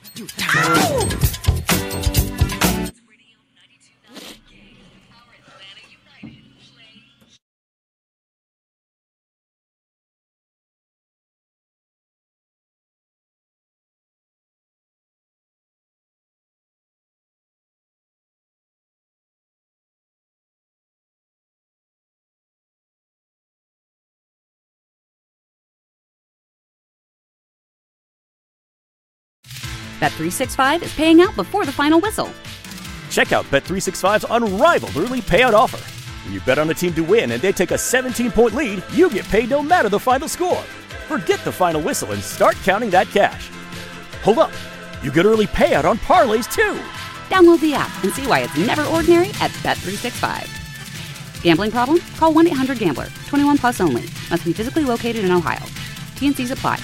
Bet three sixty-five is paying out before the final whistle. Check out Bet three sixty-five's unrivaled early payout offer. When you bet on a team to win and they take a seventeen-point lead, you get paid no matter the final score. Forget the final whistle and start counting that cash. Hold up. You get early payout on parlays, too. Download the app and see why it's never ordinary at Bet three sixty-five. Gambling problem? Call one eight hundred gambler. twenty-one plus only. Must be physically located in Ohio. T and C's apply.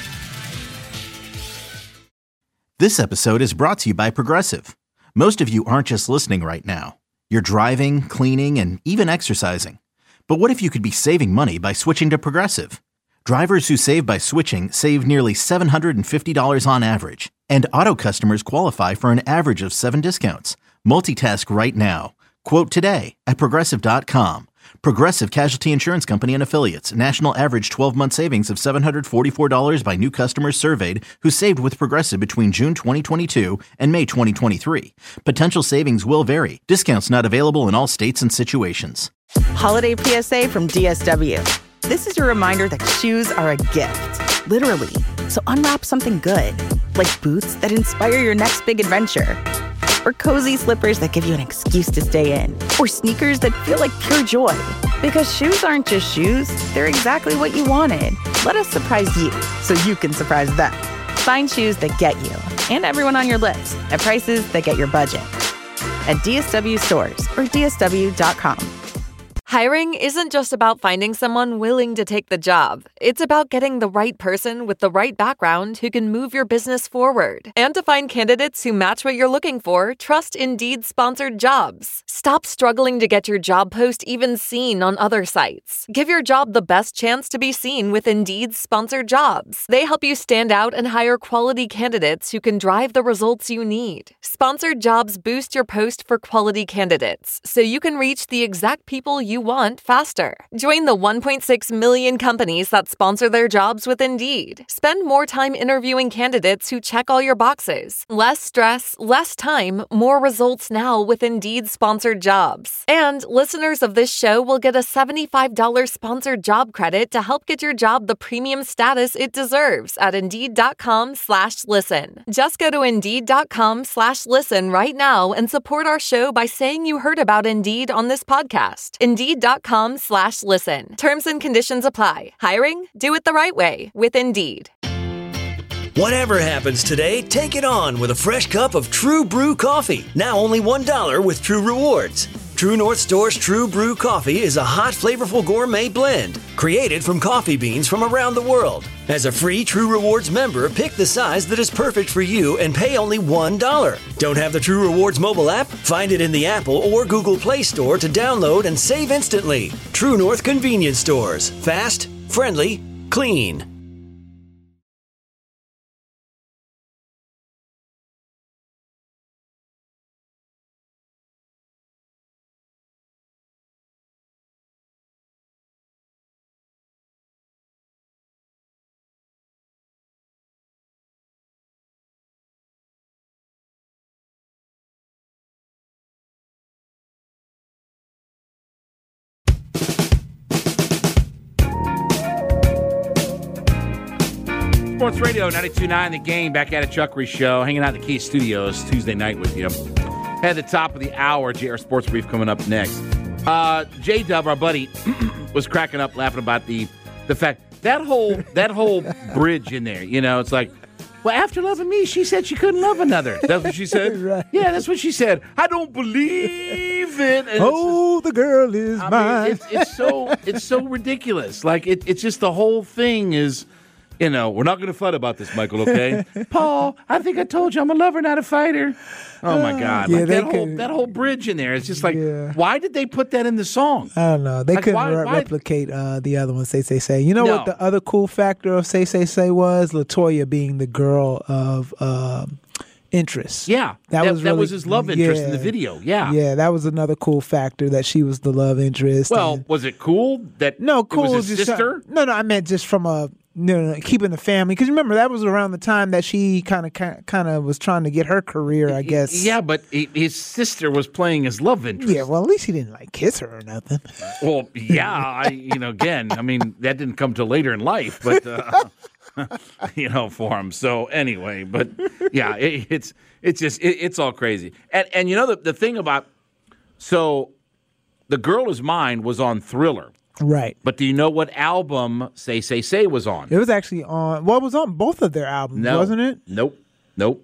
This episode is brought to you by Progressive. Most of you aren't just listening right now. You're driving, cleaning, and even exercising. But what if you could be saving money by switching to Progressive? Drivers who save by switching save nearly seven hundred fifty dollars on average. And auto customers qualify for an average of seven discounts. Multitask right now. Quote today at Progressive dot com. Progressive Casualty Insurance Company and Affiliates. National average twelve-month savings of seven hundred forty-four dollars by new customers surveyed who saved with Progressive between June twenty twenty-two and May twenty twenty-three. Potential savings will vary. Discounts not available in all states and situations. Holiday P S A from D S W. This is your reminder that shoes are a gift. Literally. So unwrap something good. Like boots that inspire your next big adventure. Or cozy slippers that give you an excuse to stay in. Or sneakers that feel like pure joy. Because shoes aren't just shoes, they're exactly what you wanted. Let us surprise you, so you can surprise them. Find shoes that get you, and everyone on your list, at prices that get your budget. At D S W stores, or D S W dot com. Hiring isn't just about finding someone willing to take the job. It's about getting the right person with the right background who can move your business forward. And to find candidates who match what you're looking for, trust Indeed's sponsored jobs. Stop struggling to get your job post even seen on other sites. Give your job the best chance to be seen with Indeed's sponsored jobs. They help you stand out and hire quality candidates who can drive the results you need. Sponsored jobs boost your post for quality candidates, so you can reach the exact people you want faster. Join the one point six million companies that sponsor their jobs with Indeed. Spend more time interviewing candidates who check all your boxes. Less stress, less time, more results now with Indeed sponsored jobs. And listeners of this show will get a seventy-five dollars sponsored job credit to help get your job the premium status it deserves at Indeed.com slash listen. Just go to Indeed.com slash listen right now and support our show by saying you heard about Indeed on this podcast. Indeed.com slash listen. Terms and conditions apply. Hiring? Do it the right way with Indeed. Whatever happens today, take it on with a fresh cup of True Brew coffee. Now only one dollar with True Rewards. True North Store's True Brew coffee is a hot, flavorful gourmet blend created from coffee beans from around the world. As a free True Rewards member, pick the size that is perfect for you and pay only one dollar. Don't have the True Rewards mobile app? Find it in the Apple or Google Play Store to download and save instantly. True North Convenience Stores. Fast, friendly, clean. Sports Radio ninety-two point nine, The Game, back at a Chuck Reese Show, hanging out in the Key Studios Tuesday night with you. At the top of the hour, J R Sports Brief coming up next. Uh, J-Dub, our buddy, was cracking up laughing about the the fact that whole that whole bridge in there. You know, it's like, well, after loving me, she said she couldn't love another. That's what she said? Right. Yeah, that's what she said. I don't believe it. And oh, the girl is I mine. mean, it's, it's so it's so ridiculous. Like it, it's just the whole thing is. You know, we're not going to fight about this, Michael, okay? Paul, I think I told you I'm a lover, not a fighter. Oh, my God. Yeah, like they that, whole, could- that whole bridge in there. It's just like, Yeah. why did they put that in the song? I don't know. They Like, couldn't why- re- why- replicate uh, the other one, Say Say Say. You know No. what the other cool factor of Say Say Say was? LaToya being the girl of um, interest. Yeah. That was that really- was his love interest in the yeah. video. Yeah. Yeah, that was another cool factor that she was the love interest. Well, and- was it cool that no, it cool. was his just sister? No, no, I meant just from a no, no, no, keeping the family. Because remember, that was around the time that she kind of kind of was trying to get her career, I guess. Yeah, but he- his sister was playing his love interest. Yeah, well, at least he didn't like kiss her or nothing. Well, yeah, I, you know, again, I mean, that didn't come till later in life, but, uh, you know, for him. So anyway, but yeah, it, it's it's just, it, it's all crazy. And, and you know, the, the thing about, so The Girl Is Mine was on Thriller. Right. But do you know what album Say Say Say was on? It was actually on. Well, it was on both of their albums, No. wasn't it? Nope. Nope.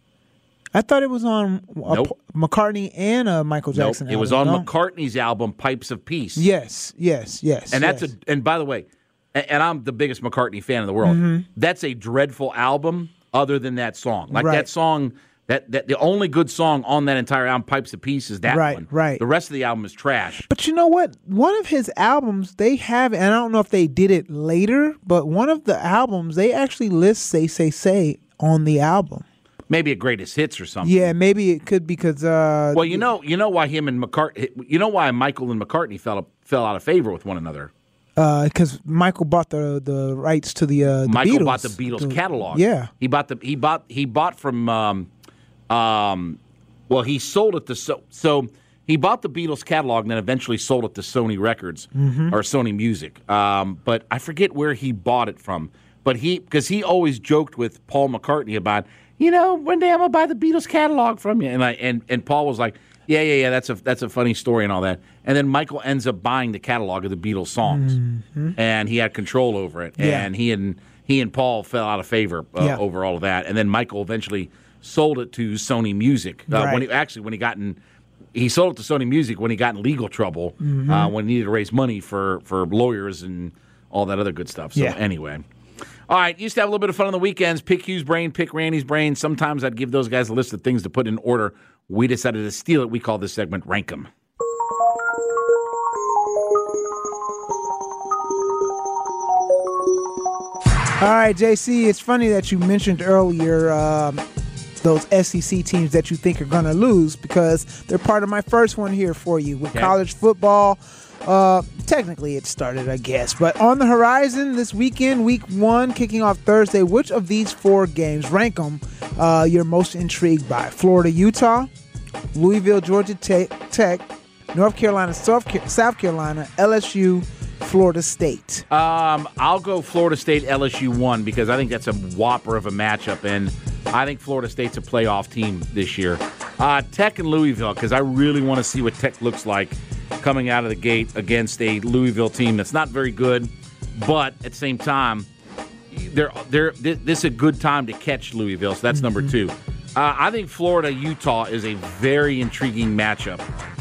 I thought it was on a Nope. P- McCartney and a Michael Nope. Jackson. It was on album, no? McCartney's album Pipes of Peace. Yes, yes, yes. And that's yes. a and by the way, and, and I'm the biggest McCartney fan in the world. Mhm. That's a dreadful album other than that song. Like Right. that song that, that the only good song on that entire album, Pipes of Peace, is that Right, one. right. The rest of the album is trash. But you know what? One of his albums, they have, and I don't know if they did it later, but one of the albums, they actually list Say Say Say on the album. Maybe a greatest hits or something. Yeah, maybe it could because. Uh, Well, you know, you know why him and McCartney, you know why Michael and McCartney fell fell out of favor with one another. because Michael bought the the rights to the, uh, the Michael Beatles. bought the Beatles catalog. Yeah. he bought the he bought he bought from um, um, well he sold it to so so he bought the Beatles catalog and then eventually sold it to Sony Records Mhm. or Sony Music. Um, but I forget where he bought it from. But he because he always joked with Paul McCartney about, you know, one day I'm gonna buy the Beatles catalog from you, and I and, and Paul was like, yeah, yeah, yeah, that's a that's a funny story and all that. And then Michael ends up buying the catalog of the Beatles songs, Mhm. and he had control over it. Yeah. And he and he and Paul fell out of favor uh, Yeah. over all of that. And then Michael eventually sold it to Sony Music. Uh, Right. When he actually when he got in, he sold it to Sony Music when he got in legal trouble, Mhm. uh, when he needed to raise money for for lawyers and all that other good stuff. So Yeah. anyway. All right, used to have a little bit of fun on the weekends. Pick Hugh's brain, pick Randy's brain. Sometimes I'd give those guys a list of things to put in order. We decided to steal it. We call this segment Rank 'em. All right, J C, it's funny that you mentioned earlier um, those S E C teams that you think are going to lose because they're part of my first one here for you. With Okay. college football, Uh, technically, it started, I guess. But on the horizon this weekend, week one, kicking off Thursday, which of these four games, rank them, uh, you're most intrigued by? Florida, Utah, Louisville, Georgia Tech, North Carolina, South Carolina, L S U, Florida State. Um, I'll go Florida State, L S U one, because I think that's a whopper of a matchup, and I think Florida State's a playoff team this year. Uh, Tech and Louisville, because I really want to see what Tech looks like coming out of the gate against a Louisville team that's not very good, but at the same time, they're, they're, this is a good time to catch Louisville, so that's mm-hmm. number two. Uh, I think Florida-Utah is a very intriguing matchup.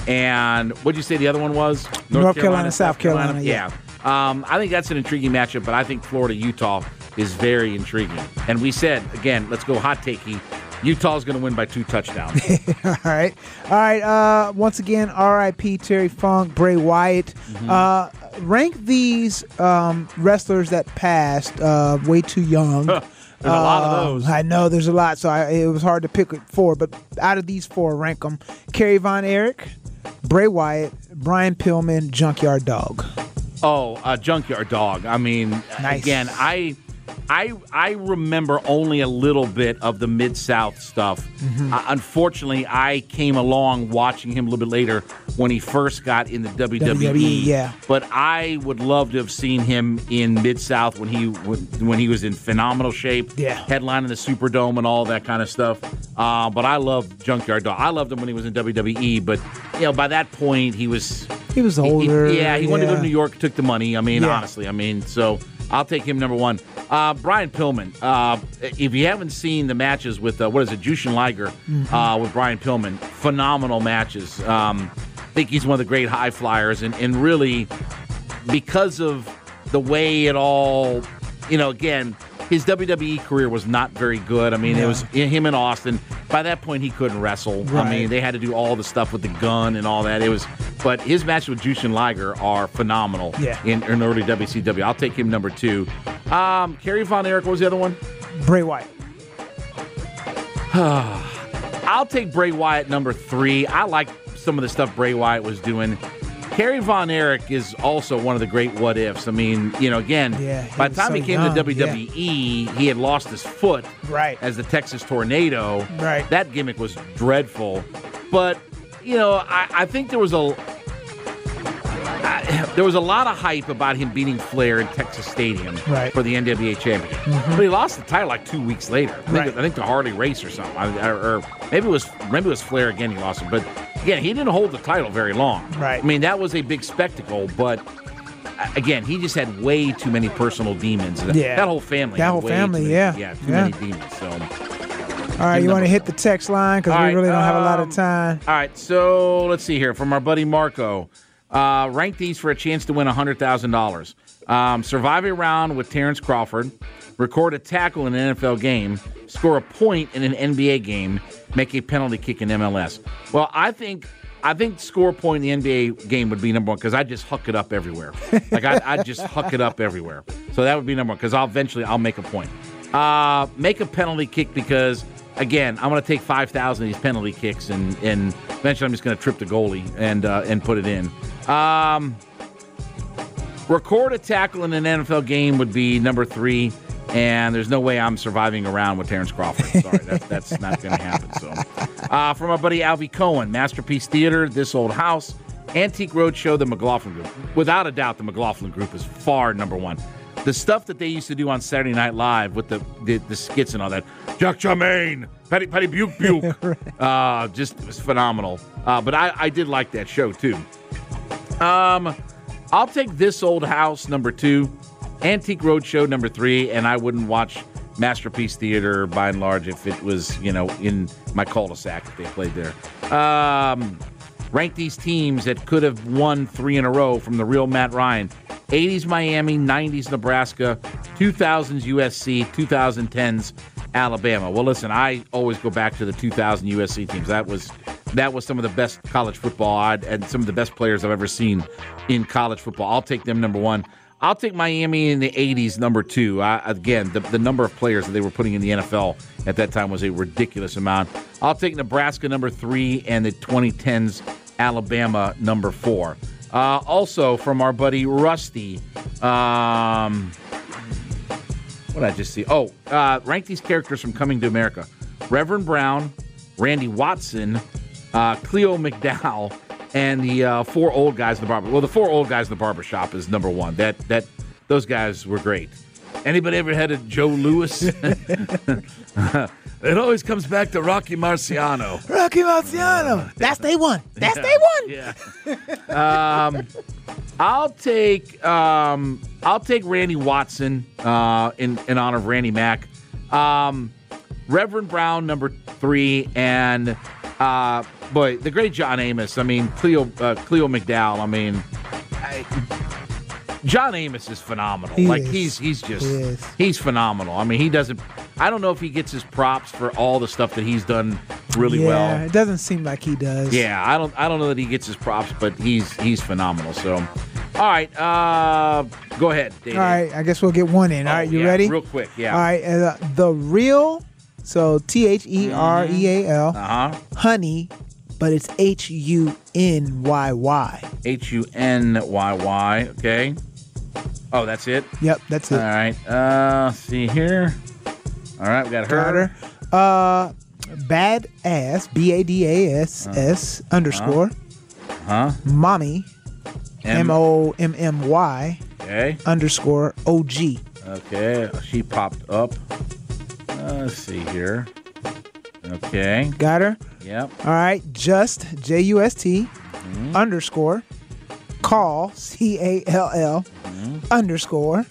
And what did you say the other one was? North, North Carolina, Carolina, South Carolina. Carolina yeah. yeah. Um, I think that's an intriguing matchup, but I think Florida-Utah is very intriguing. And we said, again, let's go hot takey. Utah's going to win by two touchdowns. All right. All right. Uh, once again, R I P Terry Funk, Bray Wyatt. Mm-hmm. Uh, rank these um, wrestlers that passed uh, way too young. There's a lot of those. Uh, I know there's a lot, so I, it was hard to pick four. But out of these four, rank them. Kerry Von Erich, Bray Wyatt, Brian Pillman, Junkyard Dog. Oh, uh, Junkyard Dog. I mean, nice. Again, I... I I remember only a little bit of the Mid-South stuff. Mm-hmm. Uh, unfortunately, I came along watching him a little bit later when he first got in the W W E. W W E, yeah. But I would love to have seen him in Mid-South when he when he was in phenomenal shape, yeah. headlining the Superdome and all that kind of stuff. Uh, but I love Junkyard Dog. I loved him when he was in W W E, but you know, by that point he was he was older. He, yeah, he yeah. wanted to go to New York, took the money. I mean, yeah. honestly, I mean, so. I'll take him number one. Uh, Brian Pillman. Uh, if you haven't seen the matches with, uh, what is it, Jushin Liger mm-hmm. uh, with Brian Pillman, phenomenal matches. Um, I think he's one of the great high flyers. And, and really, because of the way it all, you know, again, his W W E career was not very good. I mean, yeah. it was him and Austin. By that point, he couldn't wrestle. Right. I mean, they had to do all the stuff with the gun and all that. It was, but his matches with Jushin Liger are phenomenal yeah. in, in early W C W. I'll take him number two. Um, Kerry Von Erich, what was the other one? Bray Wyatt. I'll take Bray Wyatt number three. I like some of the stuff Bray Wyatt was doing. Kerry Von Erich is also one of the great what-ifs. I mean, you know, again, yeah, by the time so he came young, to W W E, yeah. he had lost his foot right. as the Texas Tornado. Right. That gimmick was dreadful. But, you know, I, I think there was a I, there was a lot of hype about him beating Flair in Texas Stadium right. for the N W A Championship. Mm-hmm. But he lost the title like two weeks later. I think, right. I think to Harley Race or something. Or, or maybe it was maybe it was Flair again he lost it. But again, he didn't hold the title very long. Right. I mean, that was a big spectacle, but again, he just had way too many personal demons. Yeah. That whole family. That whole family, many, yeah. Yeah, too yeah. many demons. So. All right, you want to hit the text line because we right, really don't have a lot um, of time. All right, so let's see here. From our buddy Marco, uh, rank these for a chance to win one hundred thousand dollars. Um, survive a round with Terrence Crawford, record a tackle in an N F L game, score a point in an N B A game, make a penalty kick in M L S. Well, I think I think score a point in the N B A game would be number one because I just huck it up everywhere. Like I I just huck it up everywhere. So that would be number one because I'll eventually I'll make a point. Uh, make a penalty kick because. Again, I'm going to take five thousand of these penalty kicks, and, and eventually I'm just going to trip the goalie and uh, and put it in. Um, record a tackle in an N F L game would be number three, and there's no way I'm surviving around with Terrence Crawford. Sorry, that, that's not going to happen. So, uh, from our buddy Alvy Cohen, Masterpiece Theater, This Old House, Antique Roadshow, the McLaughlin Group. Without a doubt, the McLaughlin Group is far number one. The stuff that they used to do on Saturday Night Live with the the, the skits and all that, Jack Jermaine, Patty Patty Buke Buke, uh, just it was phenomenal. Uh, but I, I did like that show too. Um, I'll take This Old House number two, Antique Roadshow number three, and I wouldn't watch Masterpiece Theater by and large if it was you know in my cul-de-sac if they played there. Um, rank these teams that could have won three in a row from the real Matt Ryan. eighties Miami, nineties Nebraska, two thousands U S C, twenty tens Alabama. Well, listen, I always go back to the two thousand U S C teams. That was that was some of the best college football I'd, and some of the best players I've ever seen in college football. I'll take them number one. I'll take Miami in the eighties number two. I, again, the, the number of players that they were putting in the N F L at that time was a ridiculous amount. I'll take Nebraska number three and the twenty tens Alabama number four. Uh, also from our buddy Rusty. Um, what did I just see? Oh, uh, rank these characters from Coming to America. Reverend Brown, Randy Watson, uh, Cleo McDowell, and the uh, four old guys in the barber. Well, the four old guys in the barbershop is number one. That that those guys were great. Anybody ever had a Joe Louis? It always comes back to Rocky Marciano. Rocky Marciano. That's day one. That's day one. Yeah. um, I'll take um, I'll take Randy Watson uh, in in honor of Randy Mack. Um, Reverend Brown number three, and uh, boy, the great John Amos. I mean, Cleo uh, Cleo McDowell. I mean. I, John Amos is phenomenal. He like is. he's he's just He is. he's phenomenal. I mean, he doesn't. I don't know if he gets his props for all the stuff that he's done really yeah, well. it doesn't seem like he does. Yeah, I don't I don't know that he gets his props, but he's he's phenomenal. So, all right, uh, go ahead, Dave. All right, I guess we'll get one in. All Oh, right, you yeah, ready? real quick, yeah. All right, uh, the real, so T H E R E A L, Uh-huh. honey, but it's H U N Y Y. H U N Y Y. Okay. Oh, that's it? Yep, that's it. All right. Uh, let's see here. All right, we got her. Got her. Uh, bad ass, B A D A S S underscore. Huh? Mommy, M- M O M M Y Okay. underscore O G. Okay. She popped up. Uh, let's see here. Okay. Got her? Yep. All right, just J U S T Mm-hmm. underscore call C A L L Mm-hmm. underscore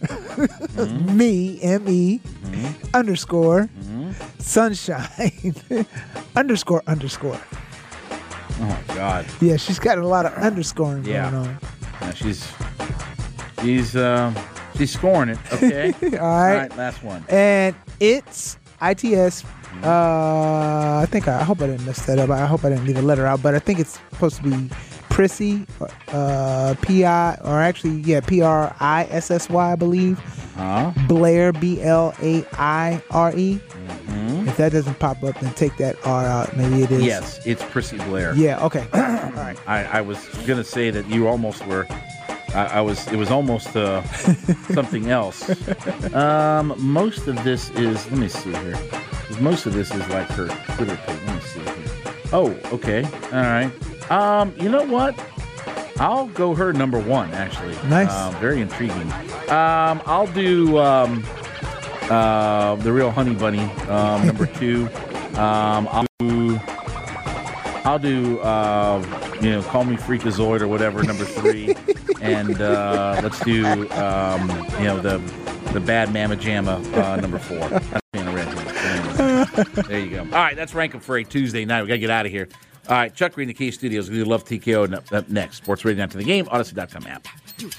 me M E Mm-hmm. underscore sunshine underscore underscore. Oh my God. Yeah, she's got a lot of underscoring Yeah. going on. Yeah, she's she's uh, she's scoring it. Okay. All right. All right. Last one. And it's I T S. Uh, I think I, I hope I didn't mess that up. I hope I didn't leave a letter out, but I think it's supposed to be Prissy, uh, P I, or actually, yeah, P R I S S Y, I believe. Huh? Blair, B L A I R E. Mm-hmm. If that doesn't pop up, then take that R out. Maybe it is. Yes, it's Prissy Blair. Yeah. Okay. All right. I, I was gonna say that you almost were. I, I was. It was almost uh, something else. Um, most of this is. Let me see here. 'Cause most of this is like her Twitter page. Let me see here. Oh, okay. All right. Um, you know what? I'll go her number one. Actually, Nice. Uh, very intriguing. Um, I'll do um, uh, the real Honey Bunny um, number two. Um, I'll do. I'll do. Uh, you know, call me Freakazoid or whatever. Number three, and uh, let's do. Um, you know, the the Bad Mama Jamma uh, number four. That's being a red. There you go. All right, that's Rank 'em for a Tuesday night. We got to get out of here. All right, Chuck Green, the Key Studios. We love T K O. Up, up next, Sports Radio After the Game, Odyssey dot com app.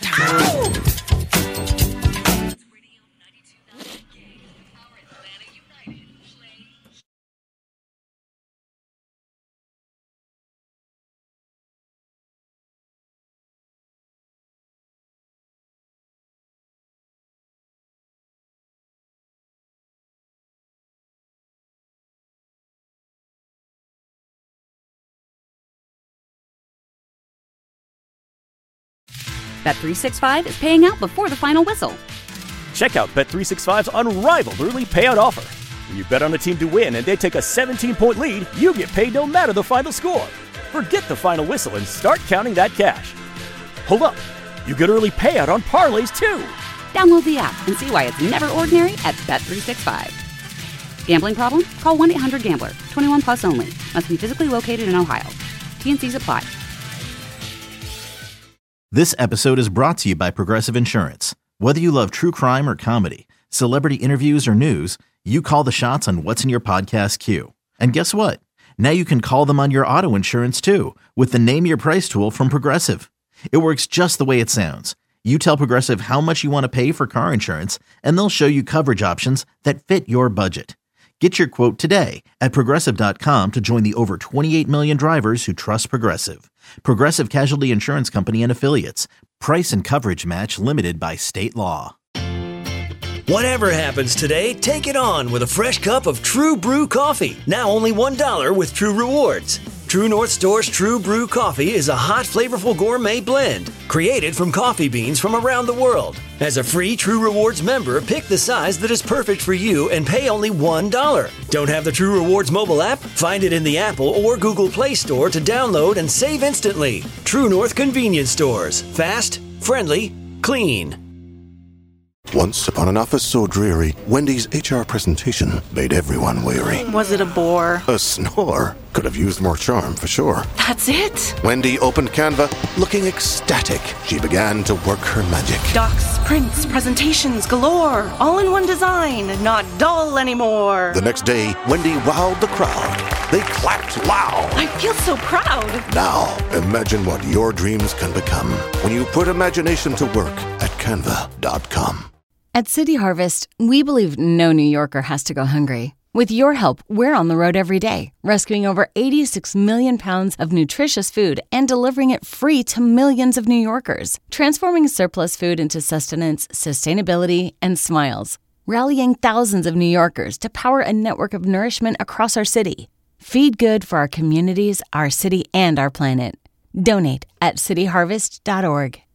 Bet three sixty-five is paying out before the final whistle. Check out Bet three sixty-five's unrivaled early payout offer. When you bet on a team to win and they take a seventeen-point lead, you get paid no matter the final score. Forget the final whistle and start counting that cash. Hold up. You get early payout on parlays, too. Download the app and see why it's never ordinary at Bet three sixty-five. Gambling problem? Call one eight hundred gambler. twenty-one plus only. Must be physically located in Ohio. T N Cs apply. This episode is brought to you by Progressive Insurance. Whether you love true crime or comedy, celebrity interviews or news, you call the shots on what's in your podcast queue. And guess what? Now you can call them on your auto insurance too with the Name Your Price tool from Progressive. It works just the way it sounds. You tell Progressive how much you want to pay for car insurance, and they'll show you coverage options that fit your budget. Get your quote today at Progressive dot com to join the over twenty-eight million drivers who trust Progressive. Progressive Casualty Insurance Company and Affiliates. Price and coverage match limited by state law. Whatever happens today, take it on with a fresh cup of True Brew coffee. Now only one dollar with True Rewards. True North Store's True Brew Coffee is a hot, flavorful gourmet blend created from coffee beans from around the world. As a free True Rewards member, pick the size that is perfect for you and pay only one dollar. Don't have the True Rewards mobile app? Find it in the Apple or Google Play Store to download and save instantly. True North Convenience Stores. Fast, friendly, clean. Once upon an office so dreary, Wendy's H R presentation made everyone weary. Was it a bore? A snore. Could have used more charm for sure. That's it? Wendy opened Canva, looking ecstatic. She began to work her magic. Docs, prints, presentations galore. All in one design, not dull anymore. The next day, Wendy wowed the crowd. They clapped loud. I feel so proud. Now, imagine what your dreams can become when you put imagination to work at canva dot com. At City Harvest, we believe no New Yorker has to go hungry. With your help, we're on the road every day, rescuing over eighty-six million pounds of nutritious food and delivering it free to millions of New Yorkers, transforming surplus food into sustenance, sustainability, and smiles, rallying thousands of New Yorkers to power a network of nourishment across our city. Feed good for our communities, our city, and our planet. Donate at city harvest dot org.